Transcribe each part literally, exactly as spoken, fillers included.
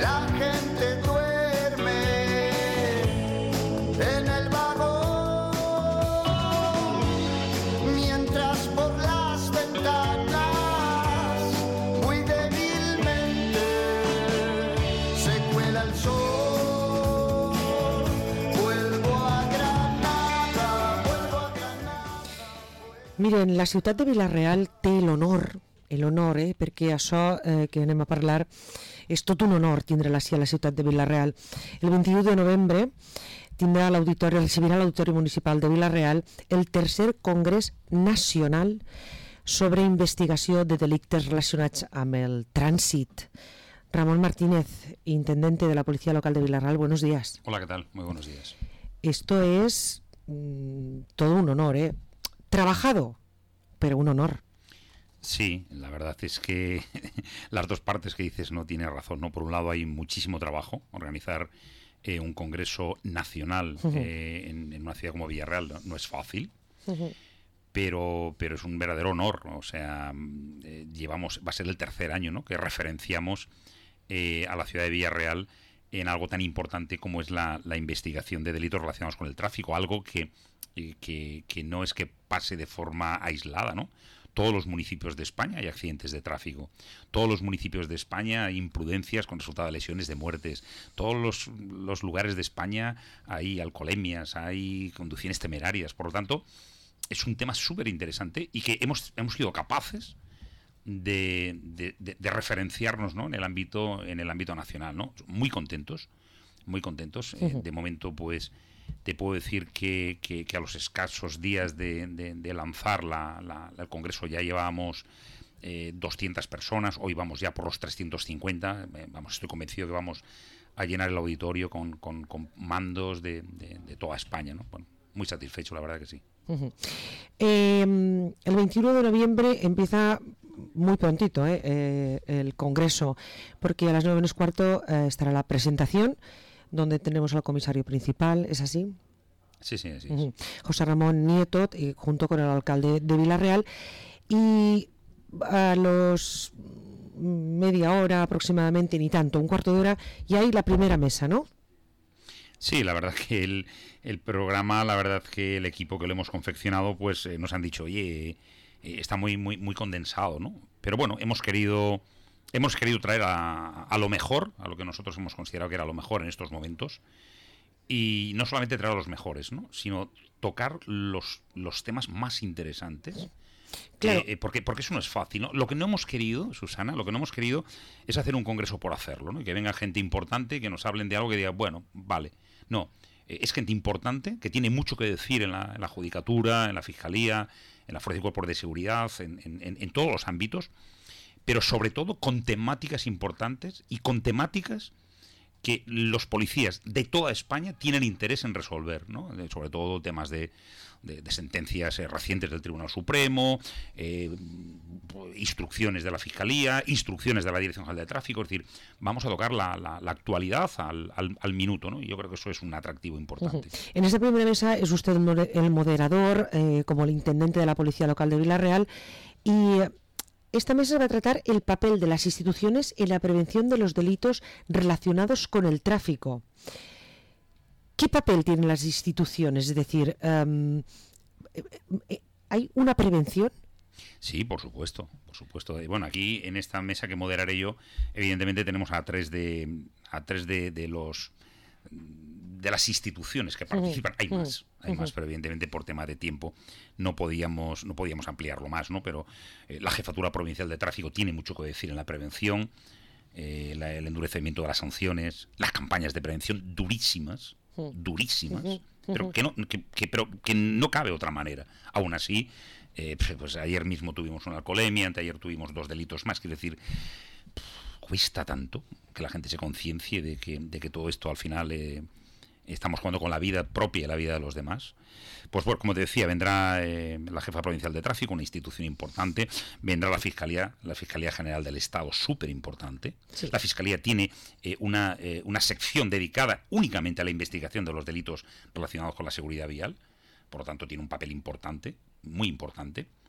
La gente duerme en el vagón, mientras por las ventanas muy débilmente se cuela el sol. Vuelvo a Granada, vuelvo a Granada. Miren, la ciutat de Vila-real té l'honor, l'honor, eh, perquè això eh, que anem a parlar és tot un honor tindre l'ací a la ciutat de Vila-real. El vint-i-u de novembre tindrà l'auditori, recibirà l'Auditori Municipal de Vila-real el tercer Congrés Nacional sobre investigació de delictes relacionats amb el trànsit. Ramón Martínez, intendente de la Policía Local de Vila-real, buenos días. Hola, ¿qué tal? Muy buenos días. Esto es mmm, todo un honor, ¿eh? Trabajado, pero un honor. Sí, la verdad es que las dos partes que dices no tiene razón, ¿no? Por un lado hay muchísimo trabajo, organizar eh, un congreso nacional uh-huh. eh, en, en una ciudad como Villarreal no, no es fácil, uh-huh. pero pero es un verdadero honor, ¿no? O sea, eh, llevamos, va a ser el tercer año, ¿no?, que referenciamos eh, a la ciudad de Villarreal en algo tan importante como es la, la investigación de delitos relacionados con el tráfico, algo que, eh, que, que no es que pase de forma aislada, ¿no? Todos los municipios de España hay accidentes de tráfico. Todos los municipios de España hay imprudencias con resultado de lesiones, de muertes. Todos los, los lugares de España hay alcoholemias, hay conducciones temerarias. Por lo tanto, es un tema súper interesante y que hemos, hemos sido capaces de, de, de, de referenciarnos, ¿no?, en el ámbito, en el ámbito nacional, ¿no? Muy contentos, muy contentos. Uh-huh. Eh, de momento, pues, te puedo decir que, que, que a los escasos días de, de, de lanzar la, la, el Congreso ya llevábamos eh, doscientas personas, hoy vamos ya por los trescientos cincuenta, eh, vamos, estoy convencido que vamos a llenar el auditorio con, con, con mandos de, de, de toda España, ¿no? Bueno, muy satisfecho, la verdad que sí. Uh-huh. Eh, el veintiuno de noviembre empieza muy prontito eh, eh, el Congreso, porque a las nueve menos cuarto eh, estará la presentación, donde tenemos al comisario principal, ¿es así? Sí, sí, así uh-huh. es. José Ramón Nieto, y junto con el alcalde de Vila-real, y a los media hora aproximadamente, ni tanto, un cuarto de hora, y hay la primera mesa, ¿no? Sí, la verdad que el, el programa, la verdad que el equipo que lo hemos confeccionado, pues eh, nos han dicho, oye, eh, está muy, muy, muy condensado, ¿no? Pero bueno, hemos querido... Hemos querido traer a, a lo mejor, a lo que nosotros hemos considerado que era lo mejor en estos momentos, y no solamente traer a los mejores, ¿no?, sino tocar los, los temas más interesantes. Claro. Eh, porque, porque eso no es fácil, ¿no? Lo que no hemos querido, Susana, lo que no hemos querido es hacer un congreso por hacerlo, ¿no? Y que venga gente importante, que nos hablen de algo que diga, bueno, vale. No, eh, es gente importante, que tiene mucho que decir en la, en la judicatura, en la fiscalía, en la Fuerza y Cuerpos de Seguridad, en, en, en todos los ámbitos, pero sobre todo con temáticas importantes y con temáticas que los policías de toda España tienen interés en resolver, ¿no? Sobre todo temas de, de, de sentencias eh, recientes del Tribunal Supremo, eh, instrucciones de la Fiscalía, instrucciones de la Dirección General de Tráfico. Es decir, vamos a tocar la, la, la actualidad al, al, al minuto, ¿no? Y yo creo que eso es un atractivo importante. Uh-huh. En esta primera mesa es usted el moderador, eh, como el intendente de la Policía Local de Vila-real, y esta mesa va a tratar el papel de las instituciones en la prevención de los delitos relacionados con el tráfico. ¿Qué papel tienen las instituciones? Es decir, um, ¿hay una prevención? Sí, por supuesto, por supuesto. Bueno, aquí en esta mesa que moderaré yo, evidentemente tenemos a tres de a tres de, de los de las instituciones que participan. Hay más, hay más, pero evidentemente por tema de tiempo no podíamos no podíamos ampliarlo más, ¿no? Pero eh, la Jefatura Provincial de Tráfico tiene mucho que decir en la prevención, eh, la, el endurecimiento de las sanciones, las campañas de prevención durísimas, durísimas, pero que no que, que pero que no cabe otra manera. Aún así, eh, pues, pues ayer mismo tuvimos una alcoholemia, anteayer tuvimos dos delitos más, quiero decir, cuesta tanto que la gente se conciencie de que de que todo esto al final eh, estamos jugando con la vida propia y la vida de los demás. Pues bueno, como te decía, vendrá eh, la jefa provincial de tráfico, una institución importante, vendrá la Fiscalía, la Fiscalía General del Estado, súper importante. Sí. La Fiscalía tiene eh, una, eh, una sección dedicada únicamente a la investigación de los delitos relacionados con la seguridad vial, por lo tanto tiene un papel importante, muy importante.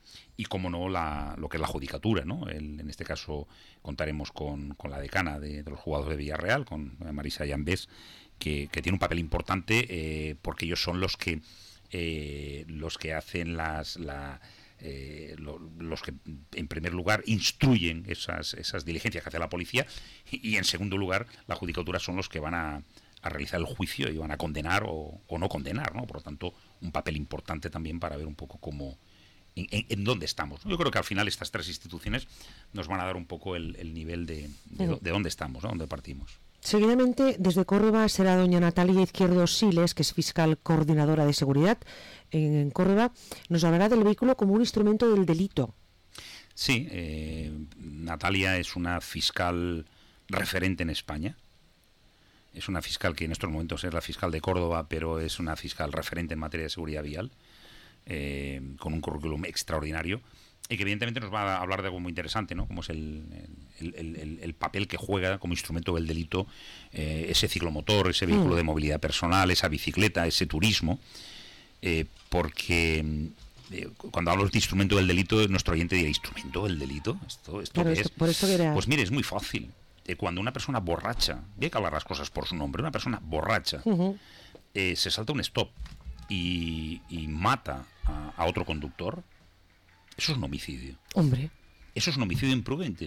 y, como no, la, lo que es la judicatura, ¿no? El, en este caso contaremos con, con la decana de, de los juzgados de Villarreal, con Marisa Llambés, que, que tiene un papel importante eh, porque ellos son los que eh, los que hacen las la, eh, lo, los que en primer lugar instruyen esas, esas diligencias que hace la policía, y, y en segundo lugar la judicatura son los que van a, a realizar el juicio y van a condenar o, o no condenar, ¿no? Por lo tanto, un papel importante también para ver un poco cómo En, en, en dónde estamos. Yo creo que al final estas tres instituciones nos van a dar un poco el, el nivel de, de, uh-huh. de dónde estamos, ¿no? Dónde partimos. Seguidamente, desde Córdoba será doña Natalia Izquierdo Siles, que es fiscal coordinadora de seguridad en Córdoba. Nos hablará del vehículo como un instrumento del delito. Sí, eh, Natalia es una fiscal referente en España. Es una fiscal que en estos momentos es la fiscal de Córdoba, pero es una fiscal referente en materia de seguridad vial. Eh, con un currículum extraordinario y que evidentemente nos va a hablar de algo muy interesante, ¿no? Como es el, el, el, el, el papel que juega como instrumento del delito eh, ese ciclomotor, ese vehículo mm. de movilidad personal, esa bicicleta, ese turismo, eh, porque eh, cuando hablamos de instrumento del delito, nuestro oyente dirá, ¿instrumento del delito? ¿Esto, esto Pero qué esto, es? Por esto que era... Pues mire, es muy fácil. Eh, cuando una persona borracha, hay que hablar las cosas por su nombre, una persona borracha uh-huh. eh, se salta un stop y, y mata a, a otro conductor, eso es un homicidio. Hombre. Eso es un homicidio imprudente.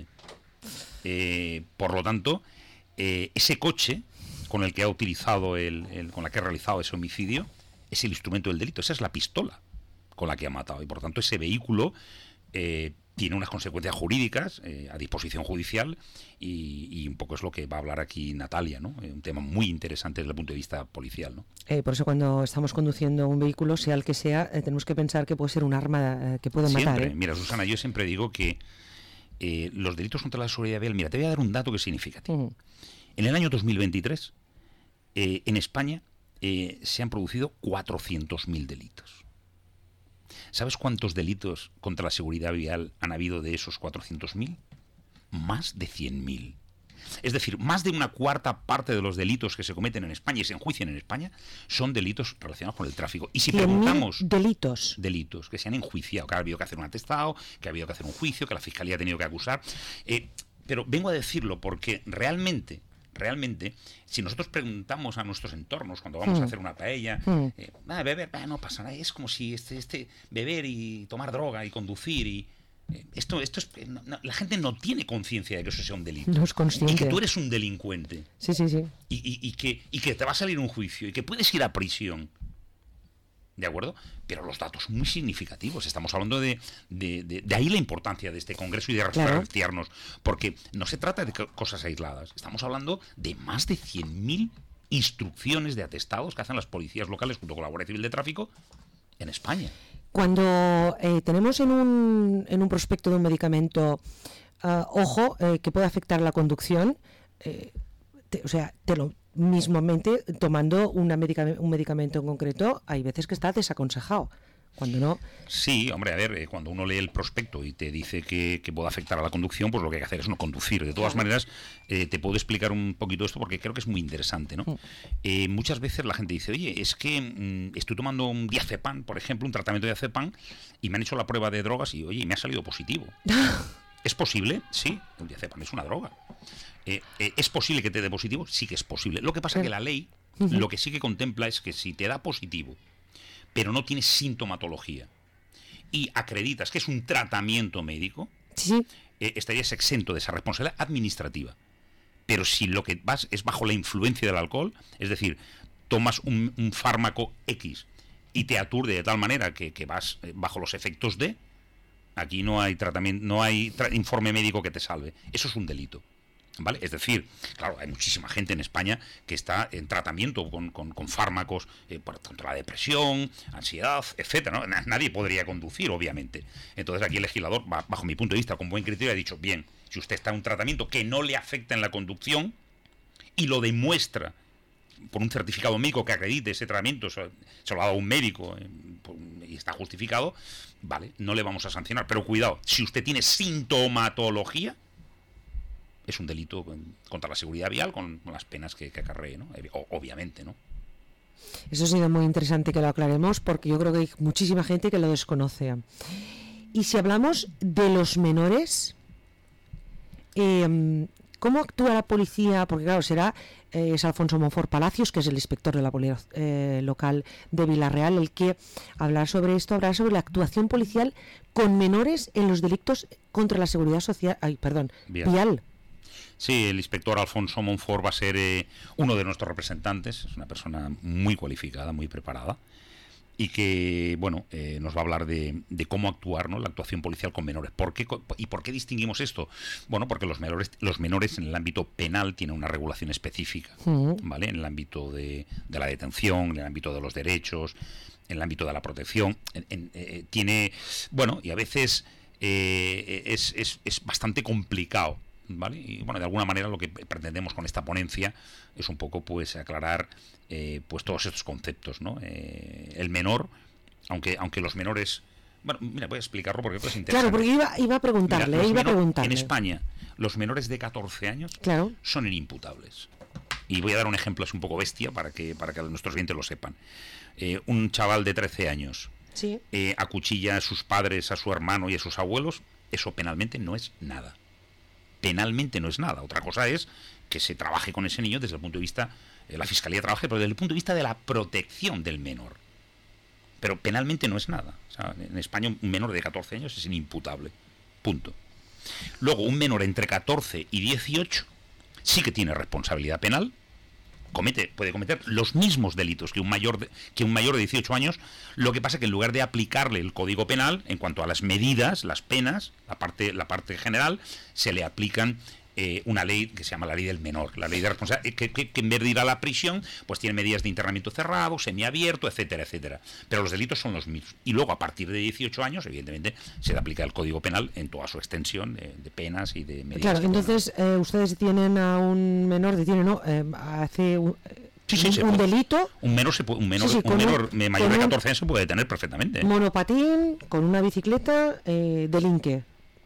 Eh, por lo tanto, eh, ese coche con el que ha utilizado, el, el, con la que ha realizado ese homicidio, es el instrumento del delito. Esa es la pistola con la que ha matado. Y por tanto, ese vehículo eh, tiene unas consecuencias jurídicas eh, a disposición judicial y, y un poco es lo que va a hablar aquí Natalia, ¿no? Eh, un tema muy interesante desde el punto de vista policial, ¿no? Eh, por eso cuando estamos conduciendo un vehículo, sea el que sea, eh, tenemos que pensar que puede ser un arma eh, que puede siempre. matar. ¿eh? Mira, Susana, yo siempre digo que eh, los delitos contra la seguridad vial, mira, te voy a dar un dato que es significativo. Uh-huh. En el año dos mil veintitrés, eh, en España, eh, se han producido cuatrocientos mil delitos. ¿Sabes cuántos delitos contra la seguridad vial han habido de esos cuatrocientos mil? Más de cien mil. Es decir, más de una cuarta parte de los delitos que se cometen en España y se enjuician en España son delitos relacionados con el tráfico. Y si preguntamos... delitos. Delitos que se han enjuiciado, que ha habido que hacer un atestado, que ha habido que hacer un juicio, que la Fiscalía ha tenido que acusar. Eh, pero vengo a decirlo porque realmente... Realmente, si nosotros preguntamos a nuestros entornos cuando vamos mm. a hacer una paella, mm. eh, ah, beber, ah, no pasa nada, es como si este, este beber y tomar droga y conducir y eh, esto, esto es, no, no, la gente no tiene conciencia de que eso sea un delito. No es consciente. Y que tú eres un delincuente. Sí, sí, sí. Y, y, y que y que te va a salir un juicio y que puedes ir a prisión. ¿De acuerdo? Pero los datos son muy significativos. Estamos hablando de, de, de, de ahí la importancia de este congreso y de referenciarnos. Claro. Porque no se trata de cosas aisladas. Estamos hablando de más de cien mil instrucciones de atestados que hacen las policías locales junto con la Guardia Civil de Tráfico en España. Cuando eh, tenemos en un, en un prospecto de un medicamento, uh, ojo, eh, que puede afectar la conducción, eh, te, o sea, te lo... mismamente tomando una medica- un medicamento en concreto, hay veces que está desaconsejado, cuando no... Sí, hombre, a ver, eh, cuando uno lee el prospecto y te dice que, que puede afectar a la conducción, pues lo que hay que hacer es no conducir. De todas maneras, eh, te puedo explicar un poquito esto porque creo que es muy interesante, ¿no? Mm. Eh, muchas veces la gente dice, oye, es que mmm, estoy tomando un diazepam, por ejemplo, un tratamiento de diazepam, y me han hecho la prueba de drogas y, oye, me ha salido positivo. ¿Es posible? Sí, el diazepam es una droga. Eh, eh, ¿Es posible que te dé positivo? Sí que es posible. Lo que pasa es que la ley uh-huh. lo que sí que contempla es que si te da positivo, pero no tienes sintomatología y acreditas que es un tratamiento médico, sí. eh, estarías exento de esa responsabilidad administrativa. Pero si lo que vas es bajo la influencia del alcohol, es decir, tomas un, un fármaco X y te aturde de tal manera que, que vas bajo los efectos de, aquí no hay tratamiento, no hay tra- informe médico que te salve. Eso es un delito. ¿Vale? Es decir, claro, hay muchísima gente en España que está en tratamiento con, con, con fármacos eh, por, contra la depresión, ansiedad, etcétera, ¿no? Nadie podría conducir, obviamente. Entonces aquí el legislador, bajo mi punto de vista, con buen criterio, ha dicho, bien, si usted está en un tratamiento que no le afecta en la conducción y lo demuestra por un certificado médico que acredite ese tratamiento, se, se lo ha dado un médico eh, y está justificado, vale, no le vamos a sancionar. Pero cuidado, si usted tiene sintomatología, es un delito contra la seguridad vial con, con las penas que, que acarree, ¿no? Obviamente, ¿no? Eso ha sido muy interesante que lo aclaremos porque yo creo que hay muchísima gente que lo desconoce. Y si hablamos de los menores, eh, ¿cómo actúa la policía? Porque claro, será eh, es Alfonso Monfort Palacios, que es el inspector de la policía eh, local de Vila-real, el que hablará sobre esto, hablará sobre la actuación policial con menores en los delitos contra la seguridad social, ay, perdón, vial. vial. Sí, el inspector Alfonso Monfort va a ser eh, uno de nuestros representantes, es una persona muy cualificada, muy preparada, y que, bueno, eh, nos va a hablar de, de cómo actuar, ¿no?, la actuación policial con menores. ¿Por qué, ¿Y por qué distinguimos esto? Bueno, porque los menores, los menores en el ámbito penal tienen una regulación específica, ¿vale? En el ámbito de, de la detención, en el ámbito de los derechos, en el ámbito de la protección, en, en, eh, tiene, bueno, y a veces eh, es, es, es bastante complicado, ¿vale? Y bueno, de alguna manera lo que pretendemos con esta ponencia es un poco pues aclarar eh, pues todos estos conceptos, ¿no? Eh, el menor, aunque aunque los menores, bueno, mira, voy a explicarlo porque esto es interesante. Claro, porque iba, iba a preguntarle, mira, iba menor, a preguntarle. En España, los menores de catorce años claro. son inimputables. Y voy a dar un ejemplo, es un poco bestia para que para que nuestros oyentes lo sepan. Eh, un chaval de trece años sí. eh, acuchilla a sus padres, a su hermano y a sus abuelos, eso penalmente no es nada. Penalmente no es nada. Otra cosa es que se trabaje con ese niño desde el punto de vista, eh, la fiscalía trabaje, pero desde el punto de vista de la protección del menor. Pero penalmente no es nada. O sea, en España un menor de catorce años es inimputable. Punto. Luego, un menor entre catorce y dieciocho sí que tiene responsabilidad penal. Comete, puede cometer los mismos delitos que un mayor de, que un mayor de dieciocho años, lo que pasa que en lugar de aplicarle el Código Penal, en cuanto a las medidas, las penas, la parte, la parte general, se le aplican eh, una ley que se llama la ley del menor, la ley de responsabilidad, que, que, que en vez de ir a la prisión, pues tiene medidas de internamiento cerrado, semiabierto, etcétera, etcétera. Pero los delitos son los mismos. Y luego, a partir de dieciocho años, evidentemente, se le aplica el Código Penal en toda su extensión de, de penas y de medidas. Claro, entonces eh, ustedes tienen a un menor, detienen, ¿no? Eh, hace un, sí, sí, un, un delito. Un menor, se puede, un menor, sí, sí, un menor un, mayor de catorce años se puede detener perfectamente. Monopatín, con una bicicleta, eh, delinque.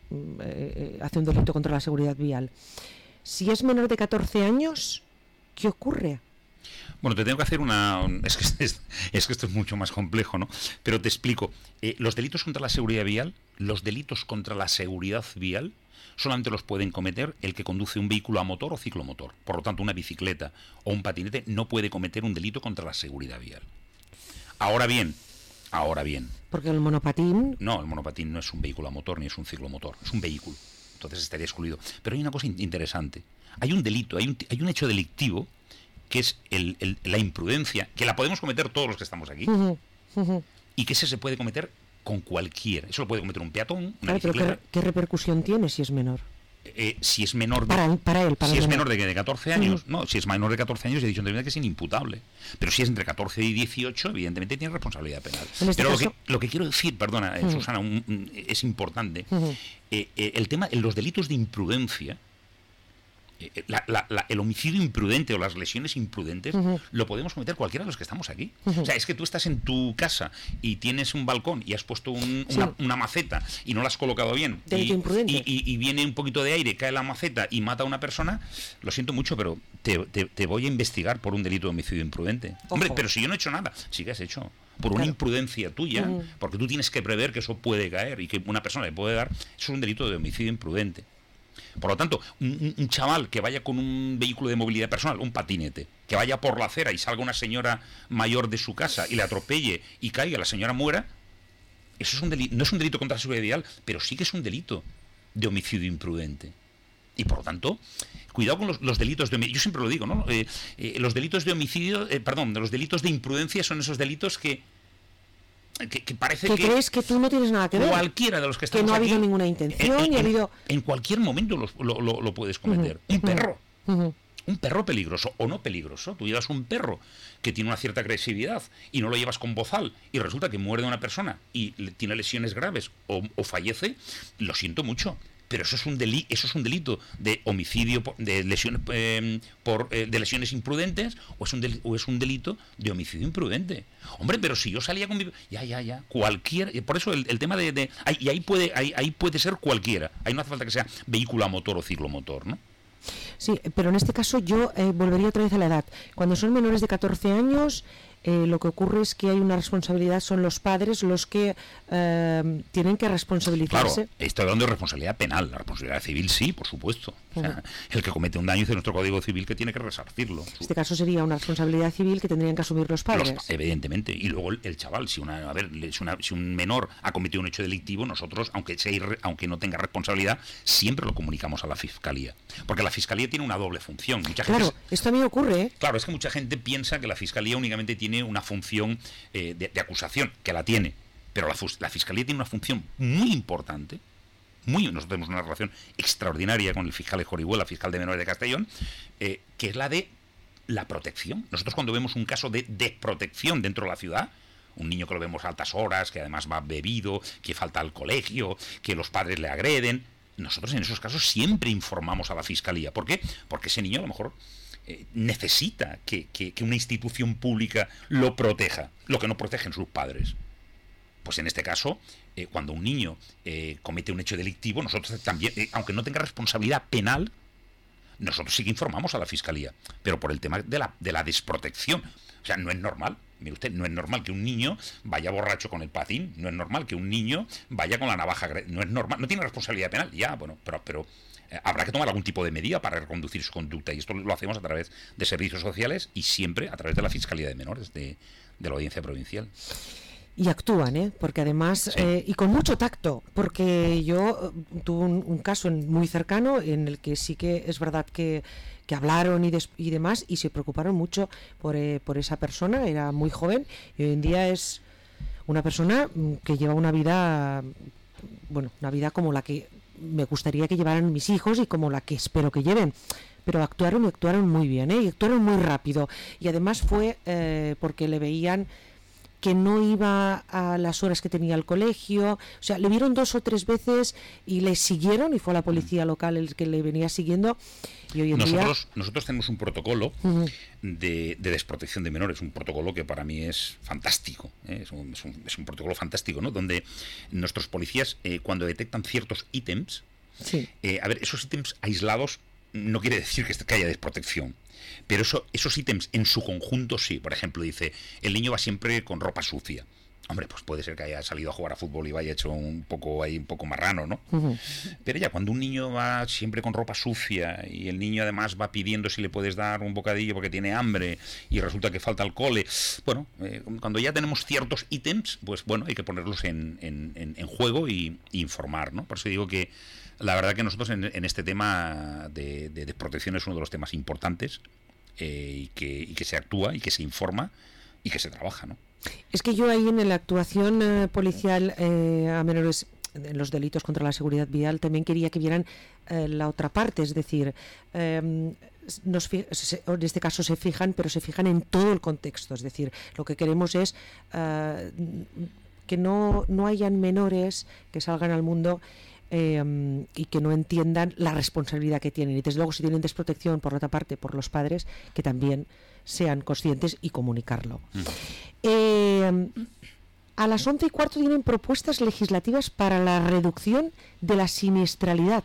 Eh, hace un delito contra la seguridad vial. Si es menor de catorce años, ¿qué ocurre? Bueno, te tengo que hacer una... Es que, es, es que esto es mucho más complejo, ¿no? Pero te explico. Eh, los delitos contra la seguridad vial, los delitos contra la seguridad vial, solamente los pueden cometer el que conduce un vehículo a motor o ciclomotor. Por lo tanto, una bicicleta o un patinete no puede cometer un delito contra la seguridad vial. Ahora bien, ahora bien... Porque el monopatín... No, el monopatín no es un vehículo a motor ni es un ciclomotor, es un vehículo. Entonces estaría excluido. Pero hay una cosa interesante. Hay un delito, hay un, hay un hecho delictivo que es el, el, la imprudencia, que la podemos cometer todos los que estamos aquí, uh-huh, uh-huh. y que ese se puede cometer con cualquiera. Eso lo puede cometer un peatón, una claro, bicicleta. Pero ¿qué, ¿qué repercusión tiene si es menor? Eh, si es menor de, para, para él, para si él, es menor de, de catorce años, uh-huh. no, si es menor de catorce años, he dicho anteriormente que es inimputable. Pero si es entre catorce y dieciocho, evidentemente tiene responsabilidad penal. Este Pero caso... lo, que, lo que quiero decir, perdona, uh-huh. Susana, un, un, es importante. Uh-huh. eh, eh, el tema, en los delitos de imprudencia, eh, la, la, la, el homicidio imprudente o las lesiones imprudentes, uh-huh. lo podemos cometer cualquiera de los que estamos aquí. Uh-huh. O sea, es que tú estás en tu casa y tienes un balcón y has puesto un, sí. una, una maceta y no la has colocado bien. Y, y, y, y viene un poquito de aire, cae la maceta y mata a una persona. Lo siento mucho, pero te, te, te voy a investigar por un delito de homicidio imprudente. Ojo. Hombre, pero si yo no he hecho nada, sí que has hecho. Por una claro. imprudencia tuya, uh-huh. porque tú tienes que prever que eso puede caer y que una persona le puede dar, eso es un delito de homicidio imprudente. Por lo tanto, un, un chaval que vaya con un vehículo de movilidad personal, un patinete, que vaya por la acera y salga una señora mayor de su casa y le atropelle y caiga, la señora muera, eso es un delito, no es un delito contra la seguridad vial, pero sí que es un delito de homicidio imprudente. Y por lo tanto, cuidado con los, los delitos de homicidio. Yo siempre lo digo, ¿no? Eh, eh, los delitos de homicidio, eh, perdón, los delitos de imprudencia son esos delitos que Que, que parece que que crees que tú no tienes nada que ver, cualquiera de los que estamos que no ha aquí, habido ninguna intención en, en, y ha habido en cualquier momento lo, lo, lo, lo puedes cometer. Uh-huh. Un perro uh-huh. un perro peligroso o no peligroso. Tú llevas un perro que tiene una cierta agresividad y no lo llevas con bozal y resulta que muerde a una persona y tiene lesiones graves o, o fallece, lo siento mucho. Pero eso es un delito, eso es un delito de homicidio, de lesiones eh, por eh, de lesiones imprudentes, o es un del, o es un delito de homicidio imprudente. Hombre, pero si yo salía con mi ya ya ya cualquier, por eso el, el tema de, de ahí, y ahí puede ahí, ahí puede ser cualquiera. Ahí no hace falta que sea vehículo a motor o ciclomotor, ¿no? Sí, pero en este caso yo eh, volvería otra vez a la edad. Cuando son menores de catorce años, eh, lo que ocurre es que hay una responsabilidad, son los padres los que eh, tienen que responsabilizarse. Claro, estoy hablando de responsabilidad penal, la responsabilidad civil sí, por supuesto. O sea, el que comete un daño dice nuestro Código Civil que tiene que resarcirlo. En este caso sería una responsabilidad civil que tendrían que asumir los padres. Los, evidentemente. Y luego el, el chaval, si una, a ver, si, una, si un menor ha cometido un hecho delictivo, nosotros, aunque sea irre, aunque no tenga responsabilidad, siempre lo comunicamos a la Fiscalía. Porque la Fiscalía tiene una doble función. Mucha claro, gente, esto a mí ocurre, ¿eh? Claro, es que mucha gente piensa que la Fiscalía únicamente tiene una función eh, de, de acusación, que la tiene. Pero la, la Fiscalía tiene una función muy importante. Muy, nosotros tenemos una relación extraordinaria con el fiscal de Jorihuela, fiscal de menores de Castellón, eh, que es la de la protección. Nosotros cuando vemos un caso de desprotección dentro de la ciudad, un niño que lo vemos a altas horas, que además va bebido, que falta al colegio, que los padres le agreden, nosotros en esos casos siempre informamos a la Fiscalía. ¿Por qué? Porque ese niño a lo mejor eh, necesita que, que, que una institución pública lo proteja, lo que no protegen sus padres. Pues en este caso, eh, cuando un niño eh, comete un hecho delictivo, nosotros también, eh, aunque no tenga responsabilidad penal, nosotros sí que informamos a la Fiscalía, pero por el tema de la, de la desprotección. O sea, no es normal, mire usted, no es normal que un niño vaya borracho con el patín, no es normal que un niño vaya con la navaja, no es normal, no tiene responsabilidad penal, ya, bueno, pero... pero eh, habrá que tomar algún tipo de medida para reconducir su conducta, y esto lo hacemos a través de servicios sociales y siempre a través de la Fiscalía de Menores, de, de la Audiencia Provincial. Y actúan, ¿eh? Porque además, sí. eh, y con mucho tacto, porque yo uh, tuve un, un caso en, muy cercano en el que sí que es verdad que, que hablaron y, des, y demás, y se preocuparon mucho por, eh, por esa persona, era muy joven, y hoy en día es una persona que lleva una vida, bueno, una vida como la que me gustaría que llevaran mis hijos y como la que espero que lleven. Pero actuaron y actuaron muy bien, ¿eh? Y actuaron muy rápido, y además fue eh, porque le veían que no iba a las horas que tenía el colegio, o sea, le vieron dos o tres veces y le siguieron, y fue la policía local el que le venía siguiendo, y hoy en nosotros, día... Nosotros tenemos un protocolo uh-huh. de, de desprotección de menores, un protocolo que para mí es fantástico, ¿eh? es, un, es, un, es un protocolo fantástico, ¿no? Donde nuestros policías, eh, cuando detectan ciertos ítems, sí. eh, a ver, esos ítems aislados no quiere decir que, que haya desprotección. Pero eso, esos ítems en su conjunto sí. Por ejemplo, dice, el niño va siempre con ropa sucia. Hombre, pues puede ser que haya salido a jugar a fútbol y vaya hecho un poco ahí un poco marrano, ¿no? Uh-huh. Pero ya cuando un niño va siempre con ropa sucia y el niño además va pidiendo si le puedes dar un bocadillo porque tiene hambre y resulta que falta al cole, bueno, eh, cuando ya tenemos ciertos ítems, pues bueno, hay que ponerlos en, en, en, en juego y, y informar, ¿no? Por eso digo que la verdad que nosotros en, en este tema de, de, de protección es uno de los temas importantes, eh, y, que, y que se actúa y que se informa y que se trabaja, ¿no? Es que yo ahí en la actuación eh, policial eh, a menores, en los delitos contra la seguridad vial, también quería que vieran eh, la otra parte, es decir, eh, nos, se, en este caso se fijan, pero se fijan en todo el contexto, es decir, lo que queremos es eh, que no, no hayan menores que salgan al mundo Eh, y que no entiendan la responsabilidad que tienen, y desde luego si tienen desprotección por otra parte por los padres, que también sean conscientes y comunicarlo. Mm. eh, a las once y cuarto tienen propuestas legislativas para la reducción de la siniestralidad.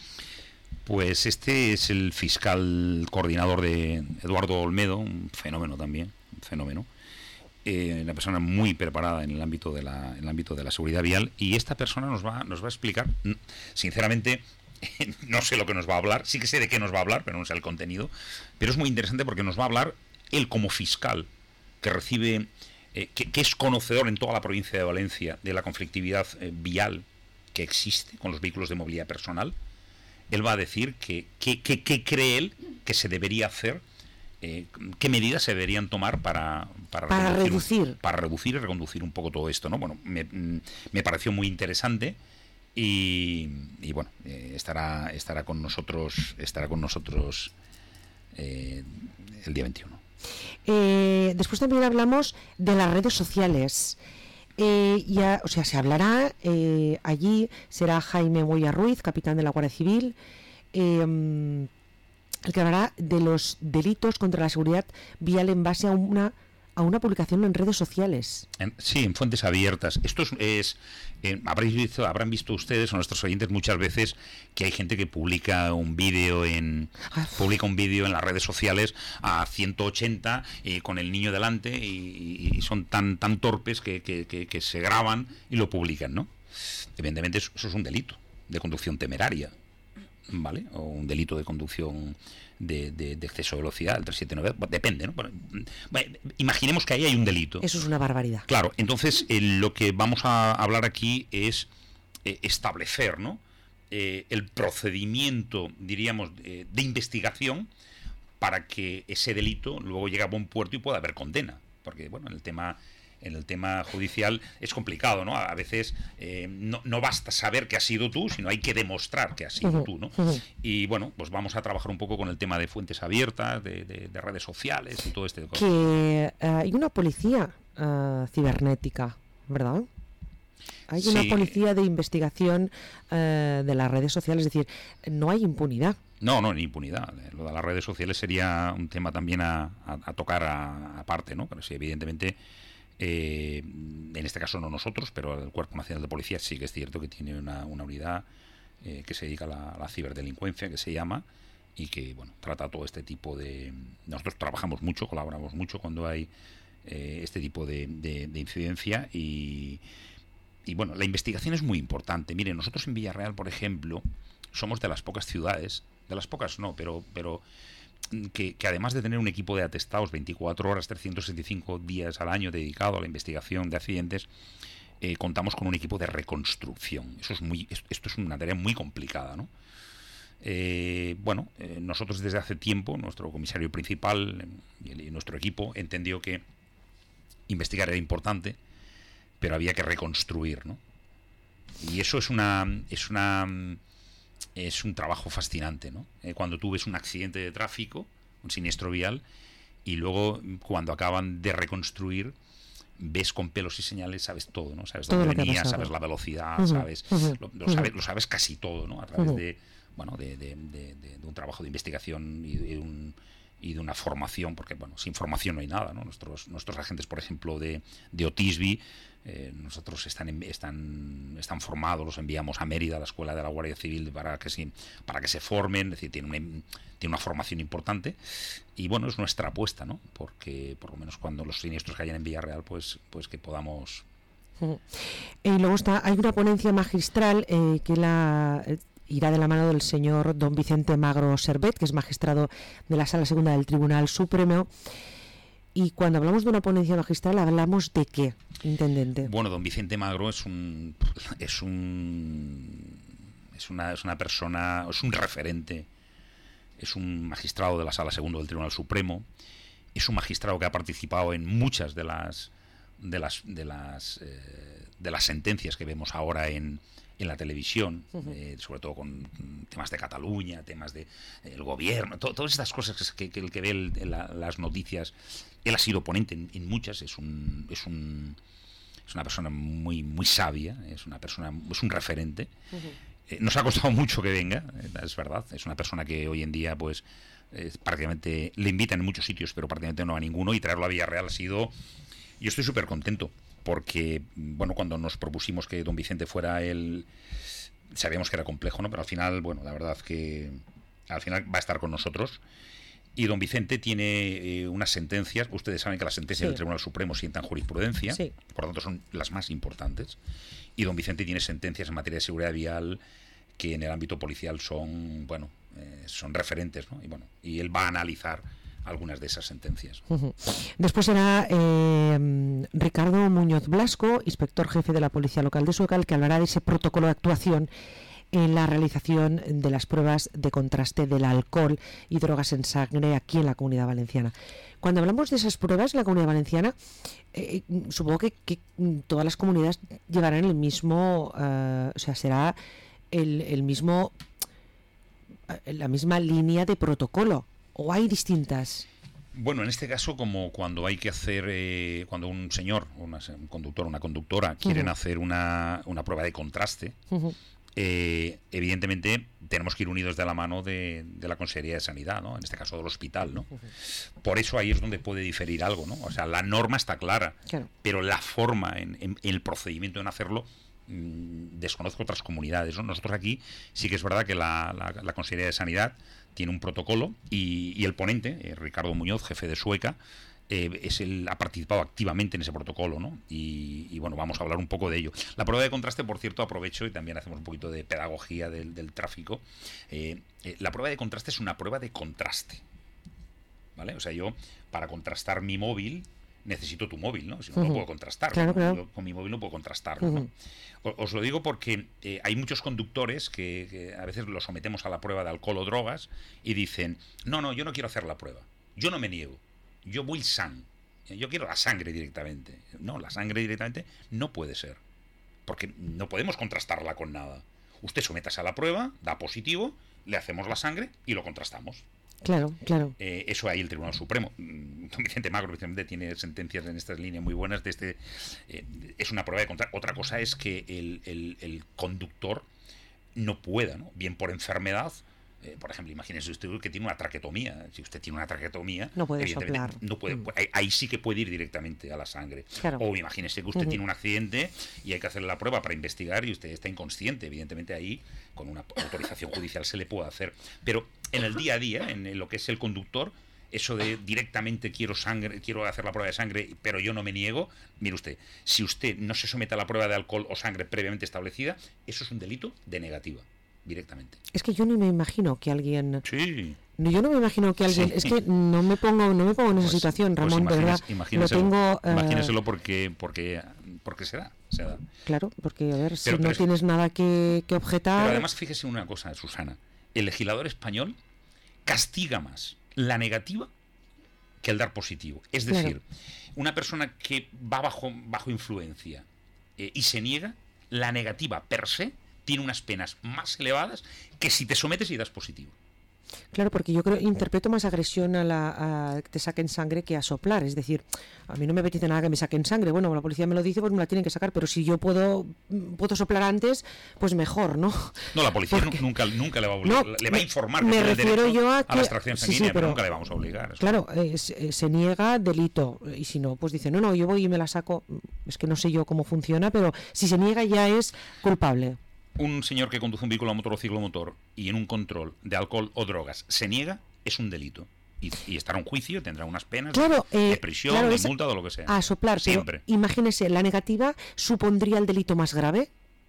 Pues este es el fiscal coordinador de Eduardo Olmedo, un fenómeno también, un fenómeno. Eh, una persona muy preparada en el ámbito de la en el ámbito de la seguridad vial, y esta persona nos va nos va a explicar, sinceramente no sé lo que nos va a hablar, sí que sé de qué nos va a hablar, pero no sé el contenido, pero es muy interesante porque nos va a hablar él como fiscal que recibe eh, que, que es conocedor en toda la provincia de Valencia de la conflictividad eh, vial que existe con los vehículos de movilidad personal. Él va a decir que que, que, que cree él que se debería hacer, Eh, qué medidas se deberían tomar para para, para reducir para reducir y reconducir un poco todo esto, ¿no? Bueno, me, me pareció muy interesante y, y bueno, eh, estará estará con nosotros estará con nosotros eh, el día veintiuno. Eh, después también hablamos de las redes sociales. Eh, ya, o sea, se hablará eh, allí será Jaime Moya Ruiz, capitán de la Guardia Civil. Eh, el que hablará de los delitos contra la seguridad vial en base a una a una publicación en redes sociales. En, sí, en fuentes abiertas. Esto es, es eh, habréis visto, habrán visto ustedes o nuestros oyentes muchas veces que hay gente que publica un vídeo en publica un vídeo en las redes sociales a ciento ochenta eh, con el niño delante y, y son tan tan torpes que, que, que, que se graban y lo publican, ¿no? Evidentemente eso, eso es un delito de conducción temeraria, ¿vale? O un delito de conducción de, de, de exceso de velocidad, el trescientos setenta y nueve, depende, ¿no? Bueno, imaginemos que ahí hay un delito. Eso es una barbaridad. Claro, entonces eh, lo que vamos a hablar aquí es eh, establecer, ¿no? Eh, el procedimiento, diríamos, eh, de investigación para que ese delito luego llegue a buen puerto y pueda haber condena. Porque, bueno, en el tema... En el tema judicial es complicado, ¿no? A veces eh, no, no basta saber que has sido tú, sino hay que demostrar que has sido uh-huh, tú, ¿no? Uh-huh. Y bueno, pues vamos a trabajar un poco con el tema de fuentes abiertas, de, de, de redes sociales y todo este de cosas. Que uh, hay una policía uh, cibernética, ¿verdad? Hay sí. una policía de investigación uh, de las redes sociales, es decir, no hay impunidad. No, no, ni impunidad. Lo de las redes sociales sería un tema también a, a, a tocar aparte, ¿no? Pero sí, evidentemente... Eh, en este caso no nosotros, pero el Cuerpo Nacional de Policía sí que es cierto que tiene una, una unidad eh, que se dedica a la, a la ciberdelincuencia, que se llama, y que bueno trata todo este tipo de... Nosotros trabajamos mucho, colaboramos mucho cuando hay eh, este tipo de, de, de incidencia y, y bueno, la investigación es muy importante. Miren, nosotros en Villarreal, por ejemplo, somos de las pocas ciudades, de las pocas no, pero... pero Que, que además de tener un equipo de atestados veinticuatro horas, trescientos sesenta y cinco días al año dedicado a la investigación de accidentes, eh, contamos con un equipo de reconstrucción. Eso es muy, esto es una tarea muy complicada, ¿no? Eh, bueno, eh, nosotros desde hace tiempo, nuestro comisario principal y, y nuestro equipo entendió que investigar era importante, pero había que reconstruir, ¿no? Y eso es una... es una es un trabajo fascinante, ¿no? Eh, cuando tú ves un accidente de tráfico, un siniestro vial, y luego cuando acaban de reconstruir, ves con pelos y señales, sabes todo, ¿no? Sabes dónde venía, sabes la velocidad, uh-huh, sabes, uh-huh, lo, lo, uh-huh. sabes, lo sabes casi todo, ¿no? A través uh-huh. de, bueno, de, de, de, de, de un trabajo de investigación y de un y de una formación, porque bueno, sin formación no hay nada, ¿no? Nuestros nuestros agentes, por ejemplo, de, de Otisbi, eh, nosotros están en, están están formados, los enviamos a Mérida, a la escuela de la Guardia Civil, para que se, para que se formen, es decir, tienen una, tiene una formación importante y bueno, es nuestra apuesta, ¿no? Porque por lo menos cuando los siniestros cayan en Villarreal, pues pues que podamos... Y luego está, hay una ponencia magistral eh, que la... irá de la mano del señor don Vicente Magro Servet, que es magistrado de la Sala Segunda del Tribunal Supremo. Y cuando hablamos de una ponencia magistral, ¿hablamos de qué, intendente? Bueno, don Vicente Magro es un es un es una es una persona, es un referente, es un magistrado de la Sala Segunda del Tribunal Supremo, es un magistrado que ha participado en muchas de las de las de las eh, de las sentencias que vemos ahora en en la televisión, uh-huh. eh, sobre todo con temas de Cataluña, temas de eh, el gobierno, to, todas estas cosas que, que el que ve el, la, las noticias, él ha sido ponente en, en muchas, es un es un es una persona muy muy sabia, es una persona es un referente. Uh-huh. Eh, nos ha costado mucho que venga, es verdad, es una persona que hoy en día pues eh, prácticamente le invitan en muchos sitios, pero prácticamente no a ninguno, y traerlo a Villarreal ha sido... Yo estoy súper contento, porque, bueno, cuando nos propusimos que don Vicente fuera él, sabíamos que era complejo, ¿no? Pero al final, bueno, la verdad que al final va a estar con nosotros. Y don Vicente tiene eh, unas sentencias, ustedes saben que las sentencias sí. del Tribunal Supremo sientan jurisprudencia, sí. por lo tanto son las más importantes. Y don Vicente tiene sentencias en materia de seguridad vial que en el ámbito policial son, bueno, eh, son referentes, ¿no? Y bueno, y él va a analizar algunas de esas sentencias. Uh-huh. Después será eh, Ricardo Muñoz Blasco, inspector jefe de la Policía Local de Sueca, el que hablará de ese protocolo de actuación en la realización de las pruebas de contraste del alcohol y drogas en sangre aquí en la Comunidad Valenciana. Cuando hablamos de esas pruebas en la Comunidad Valenciana, eh, supongo que, que todas las comunidades llevarán el mismo, uh, o sea, será el, el mismo, la misma línea de protocolo. ¿O hay distintas? Bueno, en este caso, como cuando hay que hacer, eh, cuando un señor, una, un conductor, una conductora, quieren uh-huh. hacer una, una prueba de contraste, uh-huh. eh, evidentemente tenemos que ir unidos de la mano de, de la Consejería de Sanidad, ¿no? En este caso del hospital, ¿no? Por eso ahí es donde puede diferir algo, ¿no? O sea, la norma está clara, claro. pero la forma, en, en, en el procedimiento en hacerlo, mmm, desconozco otras comunidades, ¿no? Nosotros aquí sí que es verdad que la, la, la Consejería de Sanidad tiene un protocolo y, y el ponente, eh, Ricardo Muñoz, jefe de Sueca, Eh, es el, ha participado activamente en ese protocolo, ¿no? Y, y bueno, vamos a hablar un poco de ello. La prueba de contraste, por cierto, aprovecho y también hacemos un poquito de pedagogía del, del tráfico. Eh, eh, la prueba de contraste es una prueba de contraste, ¿vale? O sea, yo para contrastar mi móvil necesito tu móvil, ¿no? Si no, uh-huh. no puedo contrastar. Claro, ¿no? claro. Yo con mi móvil no puedo contrastarlo, uh-huh. ¿no? Os lo digo porque eh, hay muchos conductores que, que a veces los sometemos a la prueba de alcohol o drogas y dicen, no, no, yo no quiero hacer la prueba, yo no me niego. Yo voy sang, yo quiero la sangre directamente. No, la sangre directamente no puede ser, porque no podemos contrastarla con nada. Usted sométase a la prueba, da positivo, le hacemos la sangre y lo contrastamos. Claro, claro. Eh, eso ahí el Tribunal Supremo, don Vicente Magro, precisamente, tiene sentencias en estas líneas muy buenas de este. Eh, es una prueba de contraste. Otra cosa es que el, el, el conductor no pueda, ¿no? Bien por enfermedad. Eh, por ejemplo, imagínese usted que tiene una traquetomía. Si usted tiene una traquetomía, no puede soplar. No puede, mm. ahí, ahí sí que puede ir directamente a la sangre. Claro. O imagínese que usted uh-huh. tiene un accidente y hay que hacerle la prueba para investigar y usted está inconsciente. Evidentemente ahí, con una autorización judicial se le puede hacer. Pero en el día a día, en lo que es el conductor, eso de directamente quiero sangre, quiero hacer la prueba de sangre, pero yo no me niego, mire usted, si usted no se somete a la prueba de alcohol o sangre previamente establecida, eso es un delito de negativa. Directamente. Es que yo ni me imagino que alguien. Sí. No, yo no me imagino que alguien. Sí. Es que no me pongo, no me pongo en esa pues, situación, Ramón, pues de verdad. Lo tengo. Uh... Imagíneselo porque, porque, porque se da, se da. Claro, porque a ver, pero, si pero no es... tienes nada que, que objetar. Pero además, fíjese una cosa, Susana. El legislador español castiga más la negativa que el dar positivo. Es decir, claro. una persona que va bajo, bajo influencia eh, y se niega, la negativa per se tiene unas penas más elevadas que si te sometes y das positivo. Claro, porque yo creo interpreto más agresión a la a que te saquen sangre que a soplar. Es decir, a mí no me apetece nada que me saquen sangre. Bueno, la policía me lo dice, pues me la tienen que sacar. Pero si yo puedo puedo soplar antes, pues mejor, ¿no? No, la policía porque... nunca, nunca le va a obligar. No, le va a informar que me tiene refiero derecho yo a, que... a la extracción sanguínea, sí, sí, pero... pero nunca le vamos a obligar. Eso. Claro, eh, se, se niega delito. Y si no, pues dice, no, no, yo voy y me la saco. Es que no sé yo cómo funciona, pero si se niega ya es culpable. Un señor que conduce un vehículo a motor o ciclomotor y en un control de alcohol o drogas se niega, es un delito. Y, y estará en un juicio, tendrá unas penas claro, de, eh, de prisión, claro, de multa o lo que sea. A soplar, siempre. Pero imagínese, ¿la negativa supondría el delito más grave?